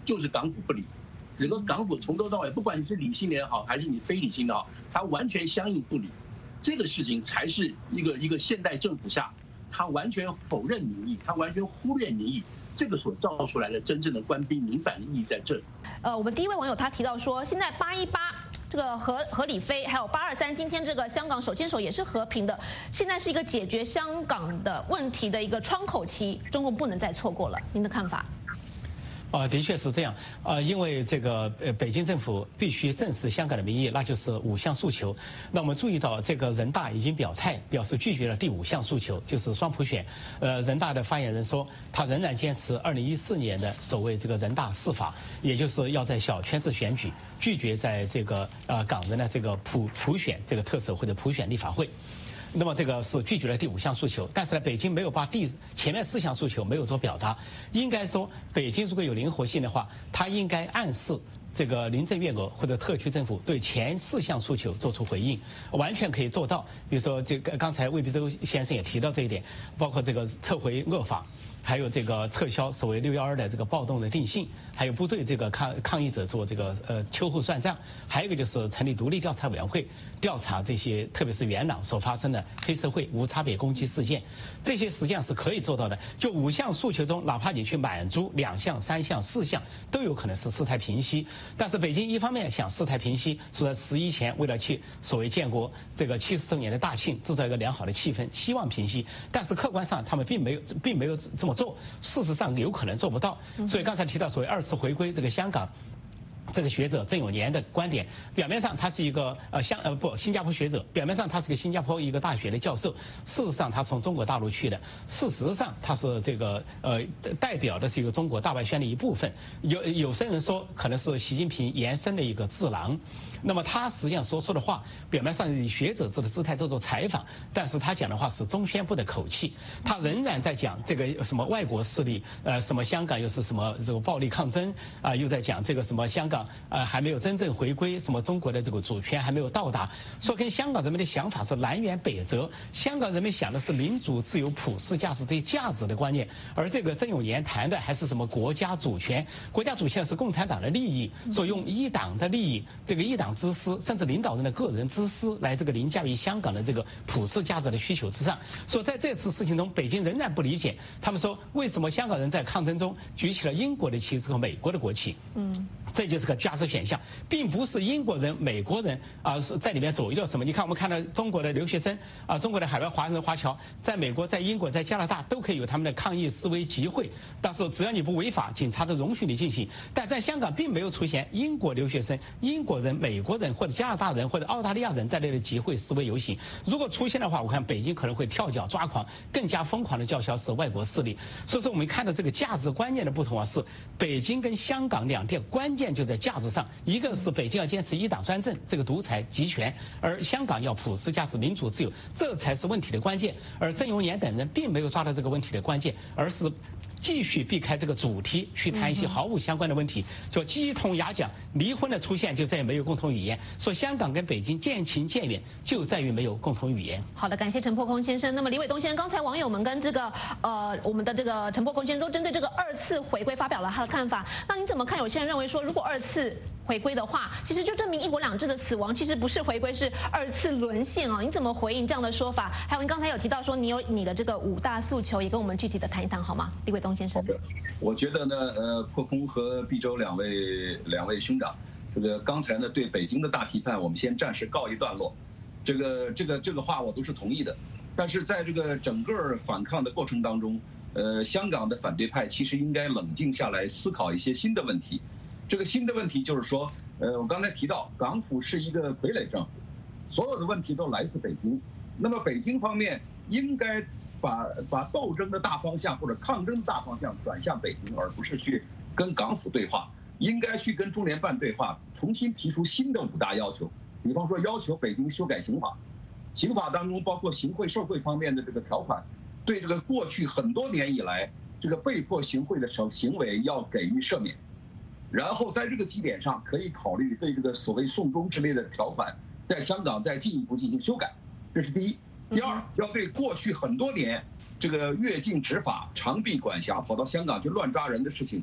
Speaker 10: 就是港府不理。整个港府从头到尾，不管你是理性的也好，还是你非理性的好，它完全相应不理。这个事情才是一个一个现代政府下，它完全否认民意，它完全忽略民意，这个所造出来的真正的官逼民反的意义在这里。
Speaker 5: 呃，我们第一位网友他提到说，现在八一八这个和和理非，还有八二三，今天这个香港手牵手也是和平的，现在是一个解决香港的问题的一个窗口期，中共不能再错过了。您的看法？
Speaker 9: 啊，的确是这样。呃，因为这个呃，北京政府必须正视香港的民意，那就是五项诉求。那我们注意到，这个人大已经表态，表示拒绝了第五项诉求，就是双普选。呃，人大的发言人说，他仍然坚持二零一四年的所谓这个人大释法，也就是要在小圈子选举，拒绝在这个呃港人的这个普普选这个特首或者普选立法会。那么这个是拒绝了第五项诉求，但是呢，北京没有把第前面四项诉求没有做表达。应该说，北京如果有灵活性的话，它应该暗示这个林郑月娥或者特区政府对前四项诉求做出回应，完全可以做到。比如说，这个刚才魏必洲先生也提到这一点，包括这个撤回恶法。还有这个撤销所谓六幺二的这个暴动的定性，还有不对这个抗抗议者做这个呃秋后算账，还有一个就是成立独立调查委员会调查这些特别是元朗所发生的黑社会无差别攻击事件，这些实际上是可以做到的。就五项诉求中，哪怕你去满足两项、三项、四项，都有可能是事态平息。但是北京一方面想事态平息，是在十一前为了去所谓建国这个七十周年的大庆，制造一个良好的气氛，希望平息。但是客观上他们并没有并没有这么做，事实上有可能做不到。所以刚才提到所谓二次回归，这个香港这个学者郑永年的观点，表面上他是一个呃香呃不新加坡学者，表面上他是个新加坡一个大学的教授，事实上他从中国大陆去的，事实上他是这个呃代表的是一个中国大外宣的一部分。有有些人说可能是习近平延伸的一个智囊，那么他实际上说出的话，表面上以学者制的姿态做做采访，但是他讲的话是中宣部的口气，他仍然在讲这个什么外国势力，呃什么香港又是什么这个暴力抗争啊、呃，又在讲这个什么香港。呃，还没有真正回归，什么中国的这个主权还没有到达，说跟香港人民的想法是南辕北辙。香港人民想的是民主、自由、普世价值这些价值的观念，而这个郑永年谈的还是什么国家主权？国家主权是共产党的利益，所以用一党的利益，这个一党之私，甚至领导人的个人之私来这个凌驾于香港的这个普世价值的需求之上。说在这次事情中，北京仍然不理解，他们说为什么香港人在抗争中举起了英国的旗帜和美国的国旗？嗯。这就是个价值选项，并不是英国人、美国人啊是在里面左右了什么。你看，我们看到中国的留学生啊，中国的海外华人华侨，在美国、在英国、在加拿大都可以有他们的抗议、示威、集会，但是只要你不违法，警察都容许你进行。但在香港，并没有出现英国留学生、英国人、美国人或者加拿大人或者澳大利亚人在内的集会、示威、游行。如果出现的话，我看北京可能会跳脚抓狂，更加疯狂的叫嚣是外国势力。所以说，我们看到这个价值观念的不同啊，是北京跟香港两地关键就在价值上，一个是北京要坚持一党专政，这个独裁集权，而香港要普世价值、民主自由，这才是问题的关键。而郑永年等人并没有抓到这个问题的关键，而是继续避开这个主题，去谈一些毫无相关的问题，就鸡同鸭讲。离婚的出现就再也没有共同语言，说香港跟北京渐行渐远，就在于没有共同语言。
Speaker 5: 好的，感谢陈破空先生。那么李伟东先生，刚才网友们跟这个呃我们的这个陈破空先生都针对这个二次回归发表了他的看法。那你怎么看？有些人认为说，如果二次回归的话，其实就证明一国两制的死亡其实不是回归，是二次沦陷哦。你怎么回应这样的说法？还有您刚才有提到说你有你的这个五大诉求，也跟我们具体的谈一谈好吗？李伟东先生。
Speaker 11: 好的，我觉得呢，呃，破空和毕周两位两位兄长，这个刚才呢对北京的大批判，我们先暂时告一段落。这个这个这个话我都是同意的，但是在这个整个反抗的过程当中，呃，香港的反对派其实应该冷静下来思考一些新的问题。这个新的问题就是说，呃，我刚才提到港府是一个傀儡政府，所有的问题都来自北京。那么北京方面应该把把斗争的大方向或者抗争的大方向转向北京，而不是去跟港府对话，应该去跟中联办对话，重新提出新的五大要求。比方说，要求北京修改刑法，刑法当中包括行贿受贿方面的这个条款，对这个过去很多年以来这个被迫行贿的行为要给予赦免。然后在这个基点上，可以考虑对这个所谓送中之类的条款，在香港再进一步进行修改，这是第一。第二，要对过去很多年这个越境执法、长臂管辖、跑到香港去乱抓人的事情，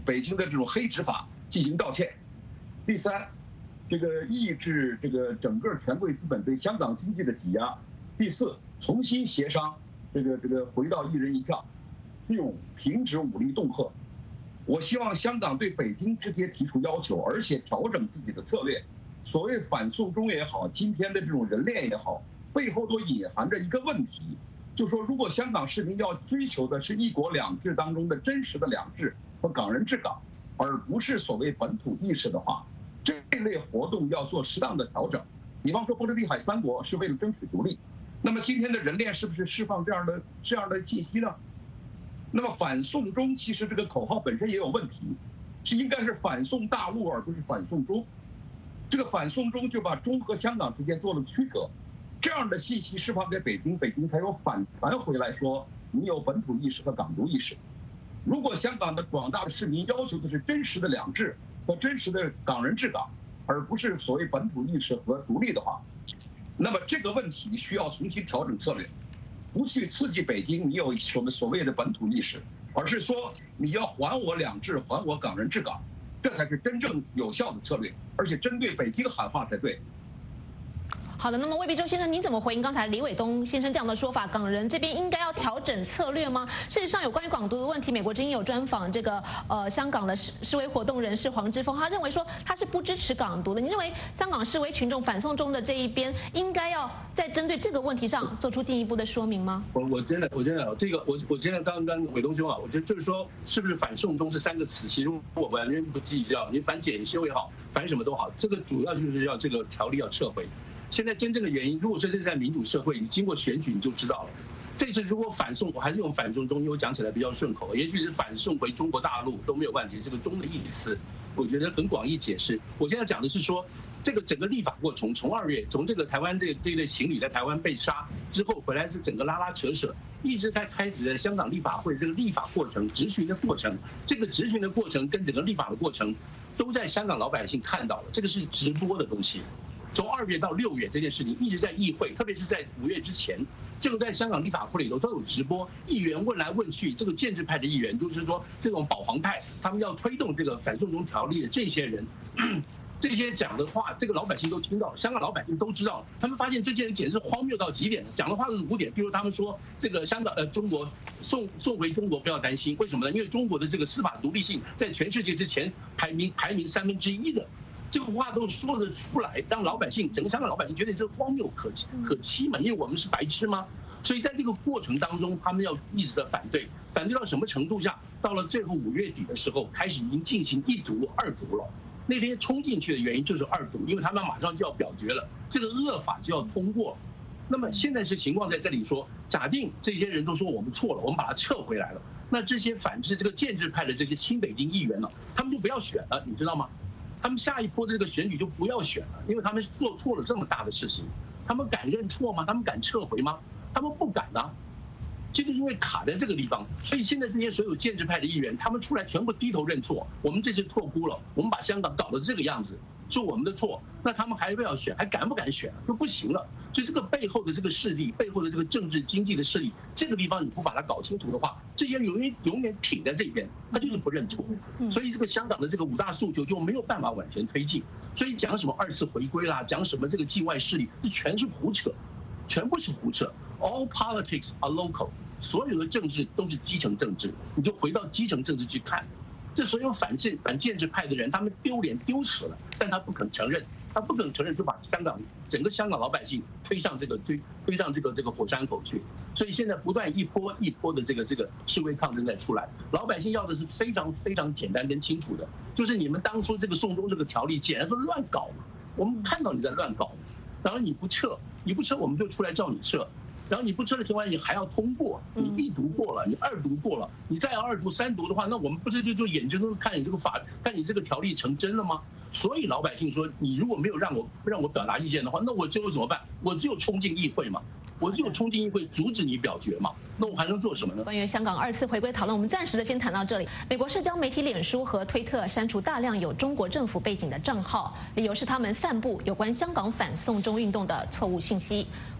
Speaker 11: 北京的这种黑执法进行道歉。第三，这个抑制这个整个权贵资本对香港经济的挤压。第四，重新协商这个这个回到一人一票。第五，停止武力恫吓。我希望香港对北京直接提出要求，而且调整自己的策略。所谓反送中也好，今天的这种人链也好，背后都隐含着一个问题，就是说，如果香港市民要追求的是一国两制当中的真实的两制和港人治港，而不是所谓本土意识的话，这类活动要做适当的调整。比方说，波罗的海三国是为了争取独立，那么今天的人链是不是释放这样的这样的信息呢？那么反送中其实这个口号本身也有问题，是应该是反送大陆而不是反送中。这个反送中就把中和香港之间做了区隔，这样的信息释放给北京，北京才有反弹回来说你有本土意识和港独意识。如果香港的广大的市民要求的是真实的两制和真实的港人治港，而不是所谓本土意识和独立的话，那么这个问题需要重新调整策略，不去刺激北京你有所谓所谓的本土意识，而是说你要还我两制，还我港人治港，这才是真正有效的策略，而且针对北京喊话才对。
Speaker 5: 好的，那么魏必洲先生，您怎么回应刚才李伟东先生这样的说法？港人这边应该要调整策略吗？事实上，有关于港独的问题，美国之音有专访这个呃香港的示示威活动人士黄之锋，他认为说他是不支持港独的。你认为香港示威群众反送中的这一边，应该要在针对这个问题上做出进一步的说明吗？
Speaker 10: 我我真的我真的这个我我真的刚刚伟东兄啊，我觉得就是说，是不是反送中这三个词，其实我完全不计较，你反检修也好，反什么都好，这个主要就是要这个条例要撤回。现在真正的原因，如果说这是在民主社会，你经过选举你就知道了。这次如果反送，我还是用反送中，因为我讲起来比较顺口，也许是反送回中国大陆都没有问题。这个“中”的意思，我觉得很广义解释。我现在讲的是说，这个整个立法过程，从二月从这个台湾这这类情侣在台湾被杀之后回来，是整个拉拉扯扯，一直在开始的香港立法会这个立法过程、质询的过程，这个质询的过程跟整个立法的过程，都在香港老百姓看到了，这个是直播的东西。从二月到六月这件事情一直在议会，特别是在五月之前，这个在香港立法会里头都有直播，议员问来问去，这个建制派的议员就是说这种保皇派，他们要推动这个反送中条例的这些人，这些讲的话，这个老百姓都听到，香港老百姓都知道，他们发现这些人简直是荒谬到极点，讲的话是污点。比如他们说这个香港呃中国送送回中国不要担心，为什么呢？因为中国的这个司法独立性在全世界之前排名排名三分之一的。这个话都说得出来，让老百姓整个香港老百姓觉得这荒谬可可欺嘛？因为我们是白痴吗？所以在这个过程当中，他们要一直的反对，反对到什么程度下？到了最后五月底的时候，开始已经进行一读、二读了。那天冲进去的原因就是二读，因为他们马上就要表决了，这个恶法就要通过。那么现在是情况在这里说，假定这些人都说我们错了，我们把它撤回来了，那这些反制这个建制派的这些亲北京议员呢，他们就不要选了，你知道吗？他们下一波的这个选举就不要选了，因为他们做错了这么大的事情，他们敢认错吗？他们敢撤回吗？他们不敢啊。就是因为卡在这个地方，所以现在这些所有建制派的议员，他们出来全部低头认错，我们这次错估了，我们把香港搞得这个样子，是我们的错，那他们还要不要选？还敢不敢选？就不行了。所以这个背后的这个势力，背后的这个政治经济的势力，这个地方你不把它搞清楚的话，这些人永远永远挺在这边，他就是不认错。所以这个香港的这个五大诉求就没有办法往前推进。所以讲什么二次回归啦，讲什么这个境外势力，这全是胡扯，全部是胡扯。All politics are local， 所有的政治都是基层政治，你就回到基层政治去看。这所有反建反建制派的人，他们丢脸丢死了，但他不肯承认，他不肯承认，就把香港整个香港老百姓推上这个推推上这个这个火山口去。所以现在不断一波一波的这个这个示威抗争在出来，老百姓要的是非常非常简单跟清楚的，就是你们当初这个送中这个条例简直是乱搞嘛，我们看到你在乱搞，然后你不撤，你不撤我们就出来叫你撤。然后你不撤的情况下，你还要通过，你一读过了，你二读过了，你再要二读、三读的话，那我们不是就就眼睁睁看你这个法、看你这个条例成真了吗？所以老百姓说，你如果没有让我让我表达意见的话，那我最后怎么办？我只有冲进议会嘛，我只有冲进议会阻止你表决嘛，那我还能做什么呢？
Speaker 5: 关于香港二次回归讨论，我们暂时的先谈到这里。美国社交媒体脸书和推特删除大量有中国政府背景的账号，理由是他们散布有关香港反送中运动的错误信息。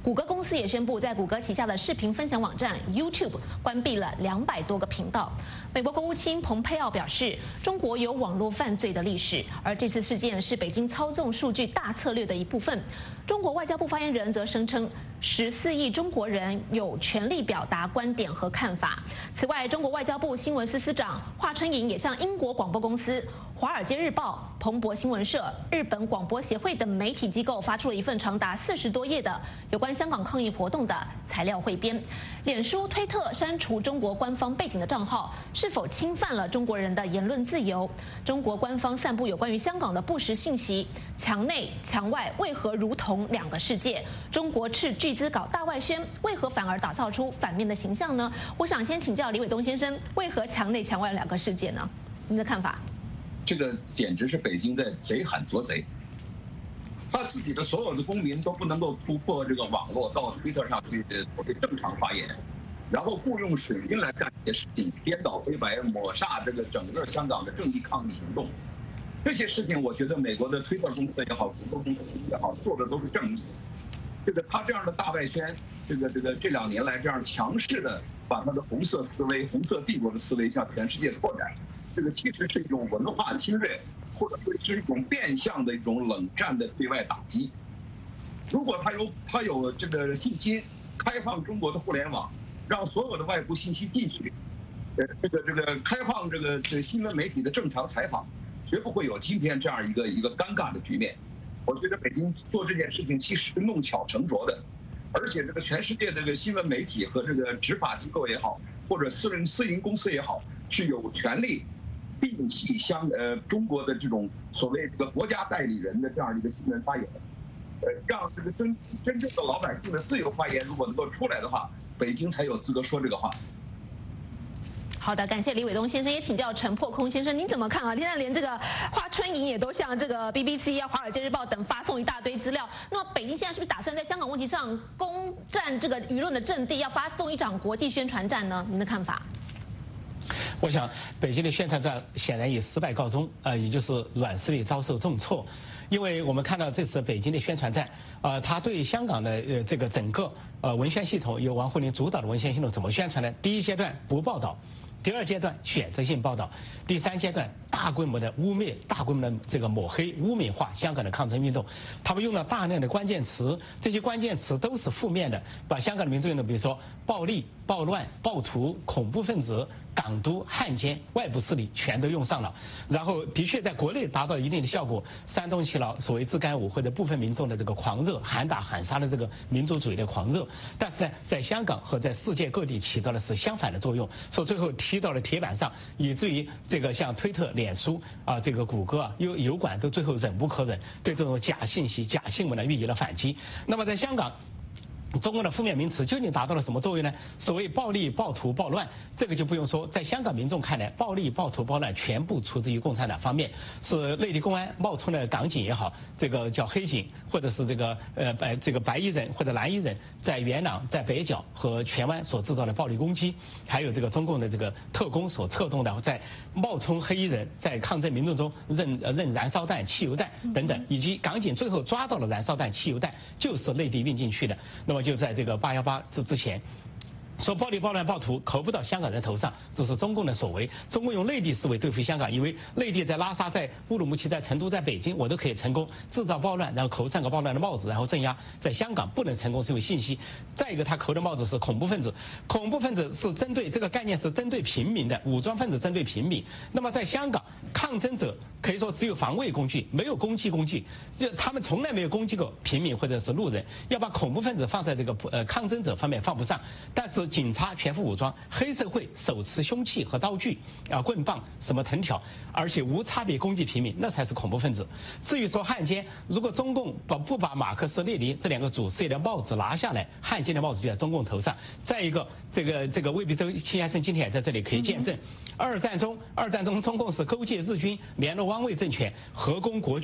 Speaker 5: 谷歌公司也宣布，在谷歌旗下的视频分享网站 YouTube 关闭了两百多个频道。美国国务卿蓬佩奥表示，中国有网络犯罪的历史，而这次事件是北京操纵数据大策略的一部分。中国外交部发言人则声称，十四亿中国人有权利表达观点和看法。此外，中国外交部新闻司司长华春莹也向英国广播公司、华尔街日报、彭博新闻社、日本广播协会等媒体机构发出了一份长达四十多页的有关香港抗议活动的材料汇编。脸书、推特删除中国官方背景的账号，是否侵犯了中国人的言论自由？中国官方散布有关于香港的不实信息，墙内墙外为何如同两个世界？中国斥巨资搞大外宣，为何反而打造出反面的形象呢？我想先请教李伟东先生，为何墙内墙外两个世界呢？您的看法？
Speaker 11: 这个简直是北京在贼喊捉贼，他自己的所有的公民都不能够突破这个网络到推特上去所谓正常发言，然后雇佣水军来干这些事情，颠倒黑白，抹煞这个整个香港的正义抗议行动。这些事情，我觉得美国的推特公司也好，谷歌公司也好，做的都是正义。这个他这样的大外宣，这个这个这两年来这样强势的把他的红色思维、红色帝国的思维向全世界拓展，这个其实是一种文化侵略，或者说是一种变相的一种冷战的对外打击。如果他有他有这个信心开放中国的互联网，让所有的外部信息进去，呃，这个这个开放这个这新闻媒体的正常采访，绝不会有今天这样一个一个尴尬的局面。我觉得北京做这件事情其实是弄巧成拙的，而且这个全世界这个新闻媒体和这个执法机构也好，或者私人私营公司也好，是有权利摒弃香呃中国的这种所谓这个国家代理人的这样一个新闻发言，呃，让这个真真正的老百姓的自由发言如果能够出来的话，北京才有资格说这个话。
Speaker 5: 好的，感谢李伟东先生，也请教陈破空先生，您怎么看啊？现在连这个华春莹也都向这个 B B C 啊、华尔街日报等发送一大堆资料，那么北京现在是不是打算在香港问题上攻占这个舆论的阵地，要发动一场国际宣传战呢？您的看法？
Speaker 9: 我想，北京的宣传战显然以失败告终，呃，也就是软实力遭受重挫。因为我们看到这次北京的宣传战，呃，他对香港的呃这个整个呃文宣系统，由王沪宁主导的文宣系统怎么宣传呢？第一阶段不报道。第二阶段选择性报道，第三阶段大规模的污蔑、大规模的这个抹黑、污名化香港的抗争运动。他们用了大量的关键词，这些关键词都是负面的，把香港的民族运动，比如说暴力、暴乱、暴徒、恐怖分子、港独、汉奸、外部势力全都用上了。然后的确在国内达到一定的效果，煽动起了所谓自干五或者部分民众的这个狂热，喊打喊杀的这个民族主义的狂热。但是呢，在香港和在世界各地起到的是相反的作用，所以最后踢到了铁板上，以至于这个像推特、脸书啊，这个谷歌啊、油油管都最后忍无可忍，对这种假信息、假新闻呢予以了反击。那么在香港，中共的负面名词究竟达到了什么作用呢？所谓暴力、暴徒、暴乱，这个就不用说，在香港民众看来，暴力、暴徒、暴乱全部出自于共产党方面，是内地公安冒充的港警也好，这个叫黑警，或者是这个呃白这个白衣人或者蓝衣人，在元朗、在北角和荃湾所制造的暴力攻击，还有这个中共的这个特工所策动的，在冒充黑衣人在抗争民众中扔扔燃烧弹、汽油弹等等，以及港警最后抓到了燃烧弹、汽油弹就是内地运进去的，那么就在这个八幺八之之前，说暴力、暴乱、暴徒扣不到香港人头上，这是中共的所为。中共用内地思维对付香港，以为内地在拉萨、在乌鲁木齐、在成都、在北京，我都可以成功制造暴乱，然后扣上个暴乱的帽子，然后镇压。在香港不能成功，是因为信息。再一个，他扣的帽子是恐怖分子，恐怖分子是针对这个概念是针对平民的，武装分子针对平民。那么在香港，抗争者可以说只有防卫工具，没有攻击工具，就他们从来没有攻击过平民或者是路人。要把恐怖分子放在这个呃抗争者方面放不上，但是警察全副武装，黑社会手持凶器和刀具啊，棍棒什么藤条，而且无差别攻击平民，那才是恐怖分子。至于说汉奸，如果中共把不把马克思列宁这两个主事业的帽子拿下来，汉奸的帽子就在中共头上。再一个，这个这个魏必周戚先生今天也在这里可以见证，二战中二战中中共是勾结日军，联络汪伪政权，合攻国军。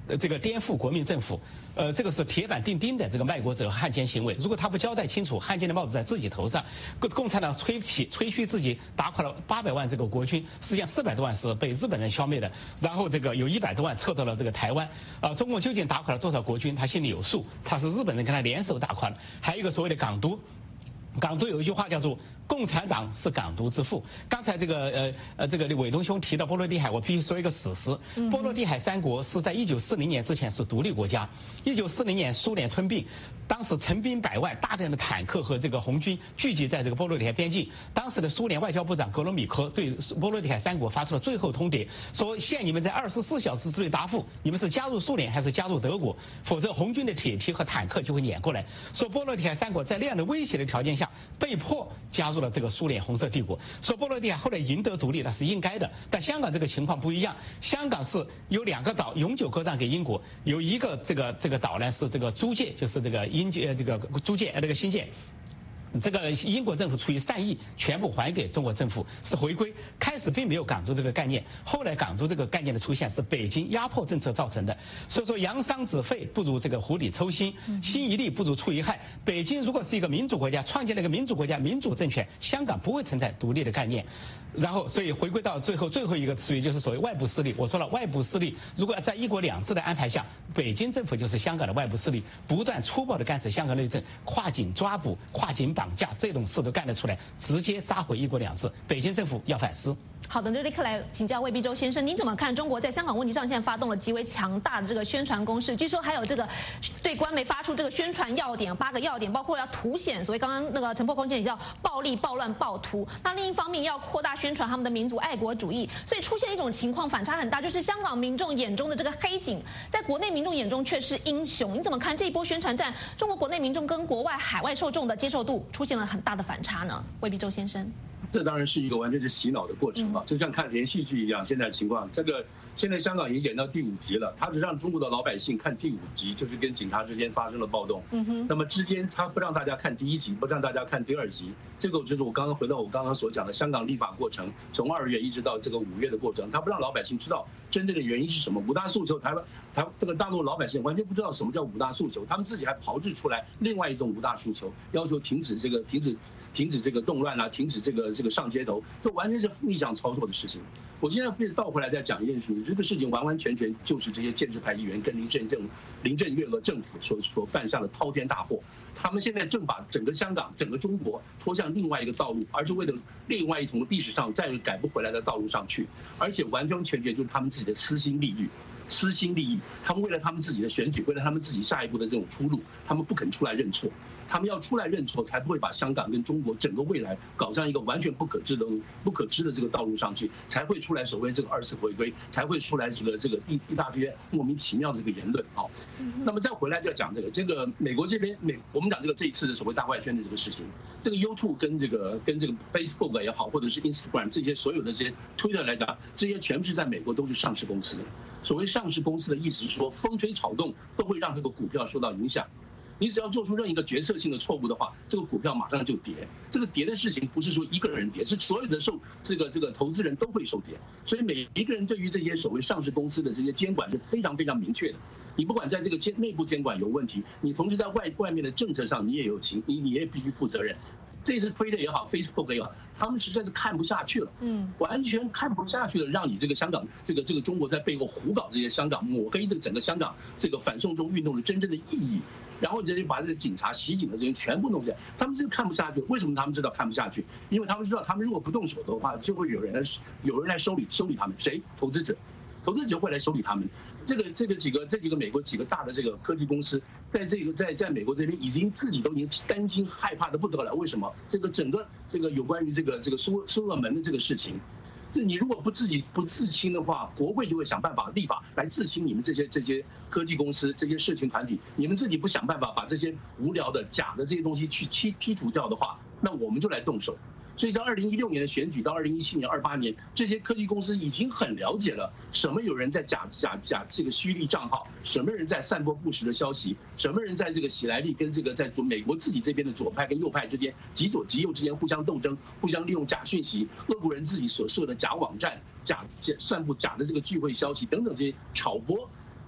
Speaker 9: 呃这个颠覆国民政府，呃这个是铁板钉钉的这个卖国者和汉奸行为。如果他不交代清楚，汉奸的帽子在自己头上，共共产党吹皮吹嘘自己打垮了八百万这个国军，实际上四百多万是被日本人消灭的，然后这个有一百多万撤到了这个台湾，啊、呃、中共究竟打垮了多少国军，他心里有数，他是日本人跟他联手打垮了。还有一个所谓的港独，港独有一句话叫做共产党是港独之父。刚才这个呃呃这个伟东兄提到波罗的海，我必须说一个史实。波罗的海三国是在一九四零年之前是独立国家。一九四零年苏联吞并，当时成兵百万，大量的坦克和这个红军聚集在这个波罗的海边境。当时的苏联外交部长格罗米科对波罗的海三国发出了最后通牒，说限你们在二十四小时之内答复，你们是加入苏联还是加入德国，否则红军的铁蹄和坦克就会撵过来。说波罗的海三国在那样的威胁的条件下，被迫加入了这个苏联红色帝国。说波罗的海后来赢得独立那是应该的，但香港这个情况不一样。香港是有两个岛永久割让给英国，有一个这个这个岛呢是这个租界，就是这个英界这个租界呃那个新界。这个英国政府出于善意，全部还给中国政府，是回归。开始并没有港独这个概念，后来港独这个概念的出现是北京压迫政策造成的。所以说扬桑止沸不如这个釜底抽薪，心一力不如出一害。北京如果是一个民主国家，创建了一个民主国家、民主政权，香港不会存在独立的概念。然后，所以回归到最后最后一个词语就是所谓外部势力。我说了，外部势力如果要在一国两制的安排下，北京政府就是香港的外部势力，不断粗暴地干涉香港内政，跨境抓捕、跨境绑架这种事都干得出来，直接扎回一国两制。北京政府要反思。
Speaker 5: 好的，就立刻来请教魏必洲先生，您怎么看中国在香港问题上现在发动了极为强大的这个宣传攻势？据说还有这个对官媒发出这个宣传要点，八个要点，包括要凸显所谓刚刚那个陈破空间也叫暴力、暴乱、暴徒。那另一方面要扩大宣传他们的民族爱国主义，所以出现一种情况反差很大，就是香港民众眼中的这个黑警，在国内民众眼中却是英雄。你怎么看这一波宣传战？中国国内民众跟国外海外受众的接受度出现了很大的反差呢？魏必洲先生。
Speaker 10: 这当然是一个完全是洗脑的过程啊，就像看连续剧一样。现在情况，这个现在香港已经演到第五集了，他只让中国的老百姓看第五集，就是跟警察之间发生了暴动。嗯哼。那么之间他不让大家看第一集，不让大家看第二集，这个就是我刚刚回到我刚刚所讲的香港立法过程，从二月一直到这个五月的过程，他不让老百姓知道真正的原因是什么。五大诉求，台湾台这个大陆老百姓完全不知道什么叫五大诉求，他们自己还炮制出来另外一种五大诉求，要求停止这个停止。停止这个动乱啊，停止这个这个上街头，这完全是逆向操作的事情。我现在被倒回来再讲一件事情，这个事情完完全全就是这些建制派议员跟林郑政林郑月娥政府所所犯下的滔天大祸。他们现在正把整个香港、整个中国拖向另外一个道路，而且为了另外一种历史上再也改不回来的道路上去，而且完完全全就是他们自己的私心利益。私心利益，他们为了他们自己的选举，为了他们自己下一步的这种出路，他们不肯出来认错。他们要出来认错，才不会把香港跟中国整个未来搞上一个完全不可知的、不可知的这个道路上去，才会出来所谓这个二次回归，才会出来这个这个一一大堆莫名其妙的这个言论啊。那么再回来就要讲这个，这个美国这边美，我们讲这个这一次的所谓大外宣的这个事情，这个 YouTube 跟这个跟这个 Facebook 也好，或者是 Instagram 这些所有的这些 Twitter 来讲，这些全部是在美国都是上市公司。所谓上市公司的意思是说，风吹草动都会让这个股票受到影响。你只要做出任一个决策性的错误的话，这个股票马上就跌。这个跌的事情不是说一个人跌，是所有的受这个这个投资人都会受跌。所以每一个人对于这些所谓上市公司的这些监管是非常非常明确的。你不管在这个监内部监管有问题，你同时在外外面的政策上你也有情，你你也必须负责任。这次推的也好 ，Facebook 也好，他们实在是看不下去了，嗯，完全看不下去了，让你这个香港，这个这个中国在背后胡搞这些香港，抹黑这个整个香港这个反送中运动的真正的意义，然后就把这些警察、袭警的这些全部弄起来，他们是看不下去。为什么他们知道看不下去？因为他们知道，他们如果不动手的话，就会有人来有人来收理收理他们，谁？投资者，投资者会来收理他们。这个这个几个这几个美国几个大的这个科技公司，在这个在在美国这边已经自己都已经担惊害怕的不得了。为什么？这个整个这个有关于这个这个苏苏勒门的这个事情，这你如果不自己不自清的话，国会就会想办法立法来自清你们这些这些科技公司、这些社群团体。你们自己不想办法把这些无聊的假的这些东西去剔剔除掉的话，那我们就来动手。所以在二零一六年的选举到二零一七年、二八年，这些科技公司已经很了解了什么有人在假假假这个虚立账号，什么人在散播不实的消息，什么人在这个喜来利跟这个在美国自己这边的左派跟右派之间，极左极右之间互相斗争，互相利用假讯息，俄国人自己所设的假网站、假散布假的这个聚会消息等等这些挑拨。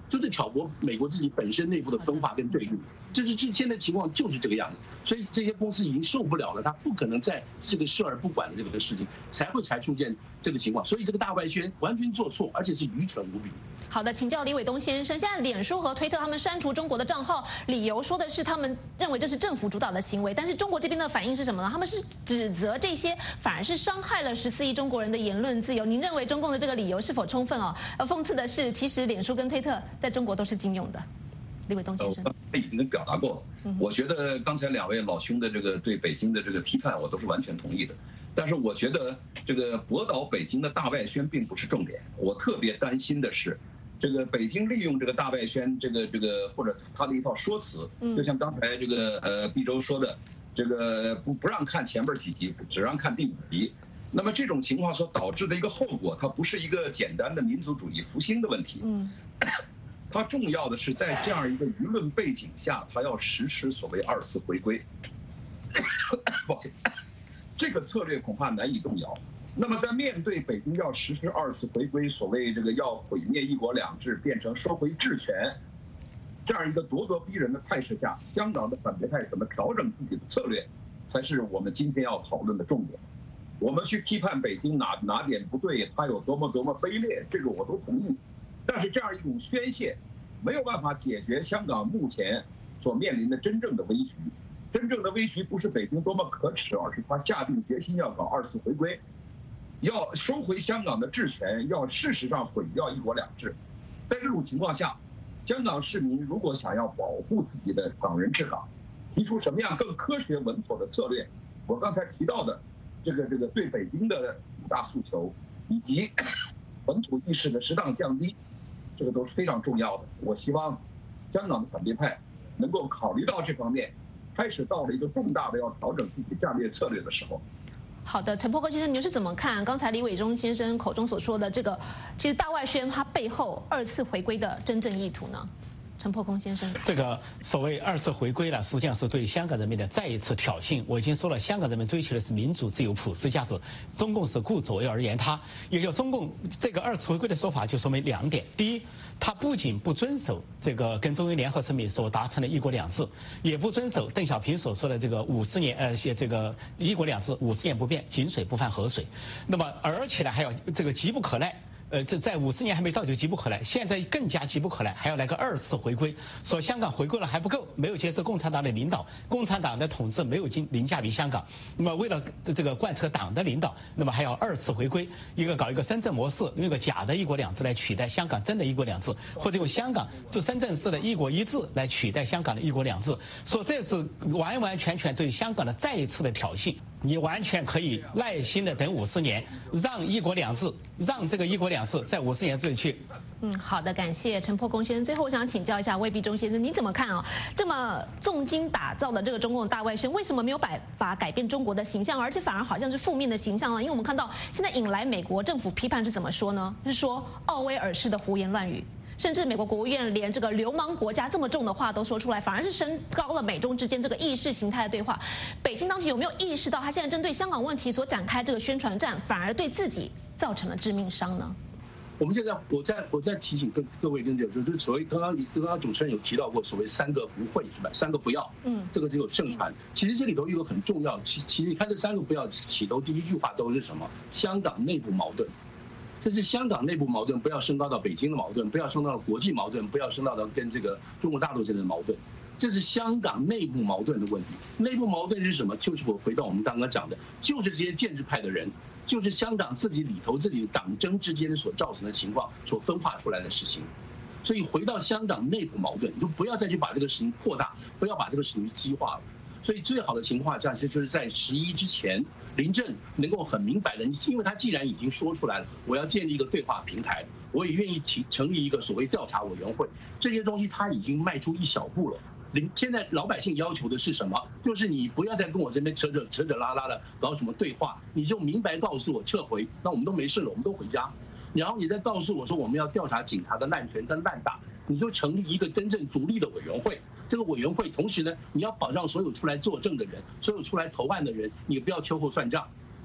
Speaker 10: 就是挑拨美国自己本身内部的分化跟对立。这是这现在情况就是这个样子，所以这些公司已经受不了了，他不可能在这个视而不管的这个事情，才会才出现这个情况。所以这个大外宣完全做错，而且是愚蠢无比。
Speaker 5: 好的，请教李伟东先生，现在脸书和推特他们删除中国的账号，理由说的是他们认为这是政府主导的行为，但是中国这边的反应是什么呢？他们是指责这些反而是伤害了十四亿中国人的言论自由。您认为中共的这个理由是否充分哦？而讽刺的是，其实脸书跟推特在中国都是禁用的。李伟东先生，
Speaker 11: 我刚才已经表达过了。我觉得刚才两位老兄的这个对北京的这个批判，我都是完全同意的。但是我觉得这个驳倒北京的大外宣并不是重点。我特别担心的是，这个北京利用这个大外宣，这个这个或者他的一套说辞，就像刚才这个呃毕州说的，这个不不让看前边几集，只让看第五集。那么这种情况所导致的一个后果，它不是一个简单的民族主义复兴的问题。嗯。它重要的是在这样一个舆论背景下，它要实施所谓二次回归。抱歉，这个策略恐怕难以动摇。那么在面对北京要实施二次回归，所谓这个要毁灭一国两制，变成收回治权，这样一个咄咄逼人的态势下，香港的反对派怎么调整自己的策略，才是我们今天要讨论的重点。我们去批判北京哪哪点不对，它有多么多么卑劣，这个我都同意。但是这样一种宣泄，没有办法解决香港目前所面临的真正的危局。真正的危局不是北京多么可耻，而是他下定决心要搞二次回归，要收回香港的治权，要事实上毁掉一国两制。在这种情况下，香港市民如果想要保护自己的港人治港，提出什么样更科学稳妥的策略，我刚才提到的这个这个对北京的五大诉求，以及本土意识的适当降低，这个都是非常重要的。我希望香港的反对派能够考虑到这方面，开始到了一个重大的要调整自己战略策略的时候。
Speaker 5: 好的，陈伯科先生，你是怎么看刚才李伟忠先生口中所说的这个，其实大外宣它背后二次回归的真正意图呢？陈破空先生，
Speaker 9: 这个所谓二次回归呢，实际上是对香港人民的再一次挑衅。我已经说了，香港人民追求的是民主、自由、普世价值，中共是顾左右而言他。也就中共这个二次回归的说法，就说明两点：第一，他不仅不遵守这个跟中英联合声明所达成的一国两制，也不遵守邓小平所说的这个五十年呃这个一国两制五十年不变，井水不犯河水。那么而且呢，还要这个急不可耐。呃，这在五十年还没到就急不可耐，现在更加急不可耐，还要来个二次回归。说香港回归了还不够，没有接受共产党的领导，共产党的统治没有经凌驾于香港。那么为了这个贯彻党的领导，那么还要二次回归，一个搞一个深圳模式，用一个假的一国两制来取代香港真的一国两制，或者用香港这深圳市的一国一制来取代香港的一国两制。说这是完完全全对香港的再一次的挑衅。你完全可以耐心的等五十年，让一国两制，让这个一国两制在五十年之内去。
Speaker 5: 嗯，好的，感谢陈破公先生。最后我想请教一下魏必忠先生，你怎么看啊？这么重金打造的这个中共大外宣，为什么没有办法改变中国的形象，而且反而好像是负面的形象呢？因为我们看到现在引来美国政府批判是怎么说呢？是说奥威尔式的胡言乱语。甚至美国国务院连这个流氓国家这么重的话都说出来，反而是升高了美中之间这个意识形态的对话。北京当局有没有意识到，他现在针对香港问题所展开这个宣传战，反而对自己造成了致命伤呢？
Speaker 10: 我们现在，我再我再提醒各各位跟这个，就是所谓刚刚刚刚主持人有提到过所谓三个不会是吧？三个不要，嗯，这个只有盛传。其实这里头有个很重要，其其实你看这三个不要起头第一句话都是什么？香港内部矛盾。这是香港内部矛盾，不要升高到北京的矛盾，不要升到国际矛盾，不要升到跟这个中国大陆之间的矛盾。这是香港内部矛盾的问题。内部矛盾是什么？就是我回到我们刚刚讲的，就是这些建制派的人，就是香港自己里头自己党争之间所造成的情况所分化出来的事情。所以回到香港内部矛盾，你就不要再去把这个事情扩大，不要把这个事情激化了。所以最好的情况下，就是在十一之前，林郑能够很明白的，因为他既然已经说出来了，我要建立一个对话平台，我也愿意提成立一个所谓调查委员会，这些东西他已经迈出一小步了。现在老百姓要求的是什么？就是你不要再跟我这边扯扯扯扯拉拉的搞什么对话，你就明白告诉我撤回，那我们都没事了，我们都回家。然后你再告诉我说我们要调查警察的滥权跟滥打，你就成立一个真正独立的委员会。这个委员会同时呢，你要保障所有出来作证的人，所有出来投案的人，你不要秋后算账。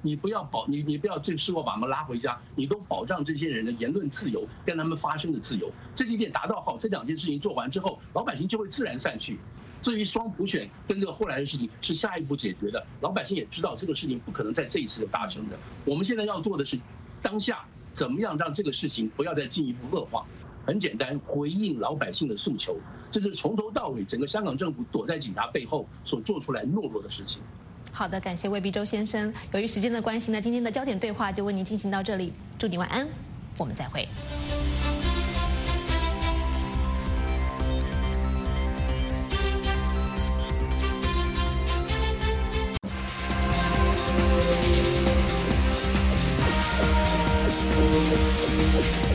Speaker 10: 你不要保你你不要这事后把他们拉回家，你都保障这些人的言论自由跟他们发声的自由。这几点达到后，这两件事情做完之后，老百姓就会自然散去。至于双普选跟这个后来的事情是下一步解决的，老百姓也知道这个事情不可能在这一次就达成的。我们现在要做的是当下怎么样让这个事情不要再进一步恶化。很简单，回应老百姓的诉求，这是从头到尾整个香港政府躲在警察背后所做出来懦弱的事情。
Speaker 5: 好的，感谢魏必洲先生。由于时间的关系呢，今天的焦点对话就为您进行到这里，祝你晚安，我们再会。
Speaker 12: Thank you.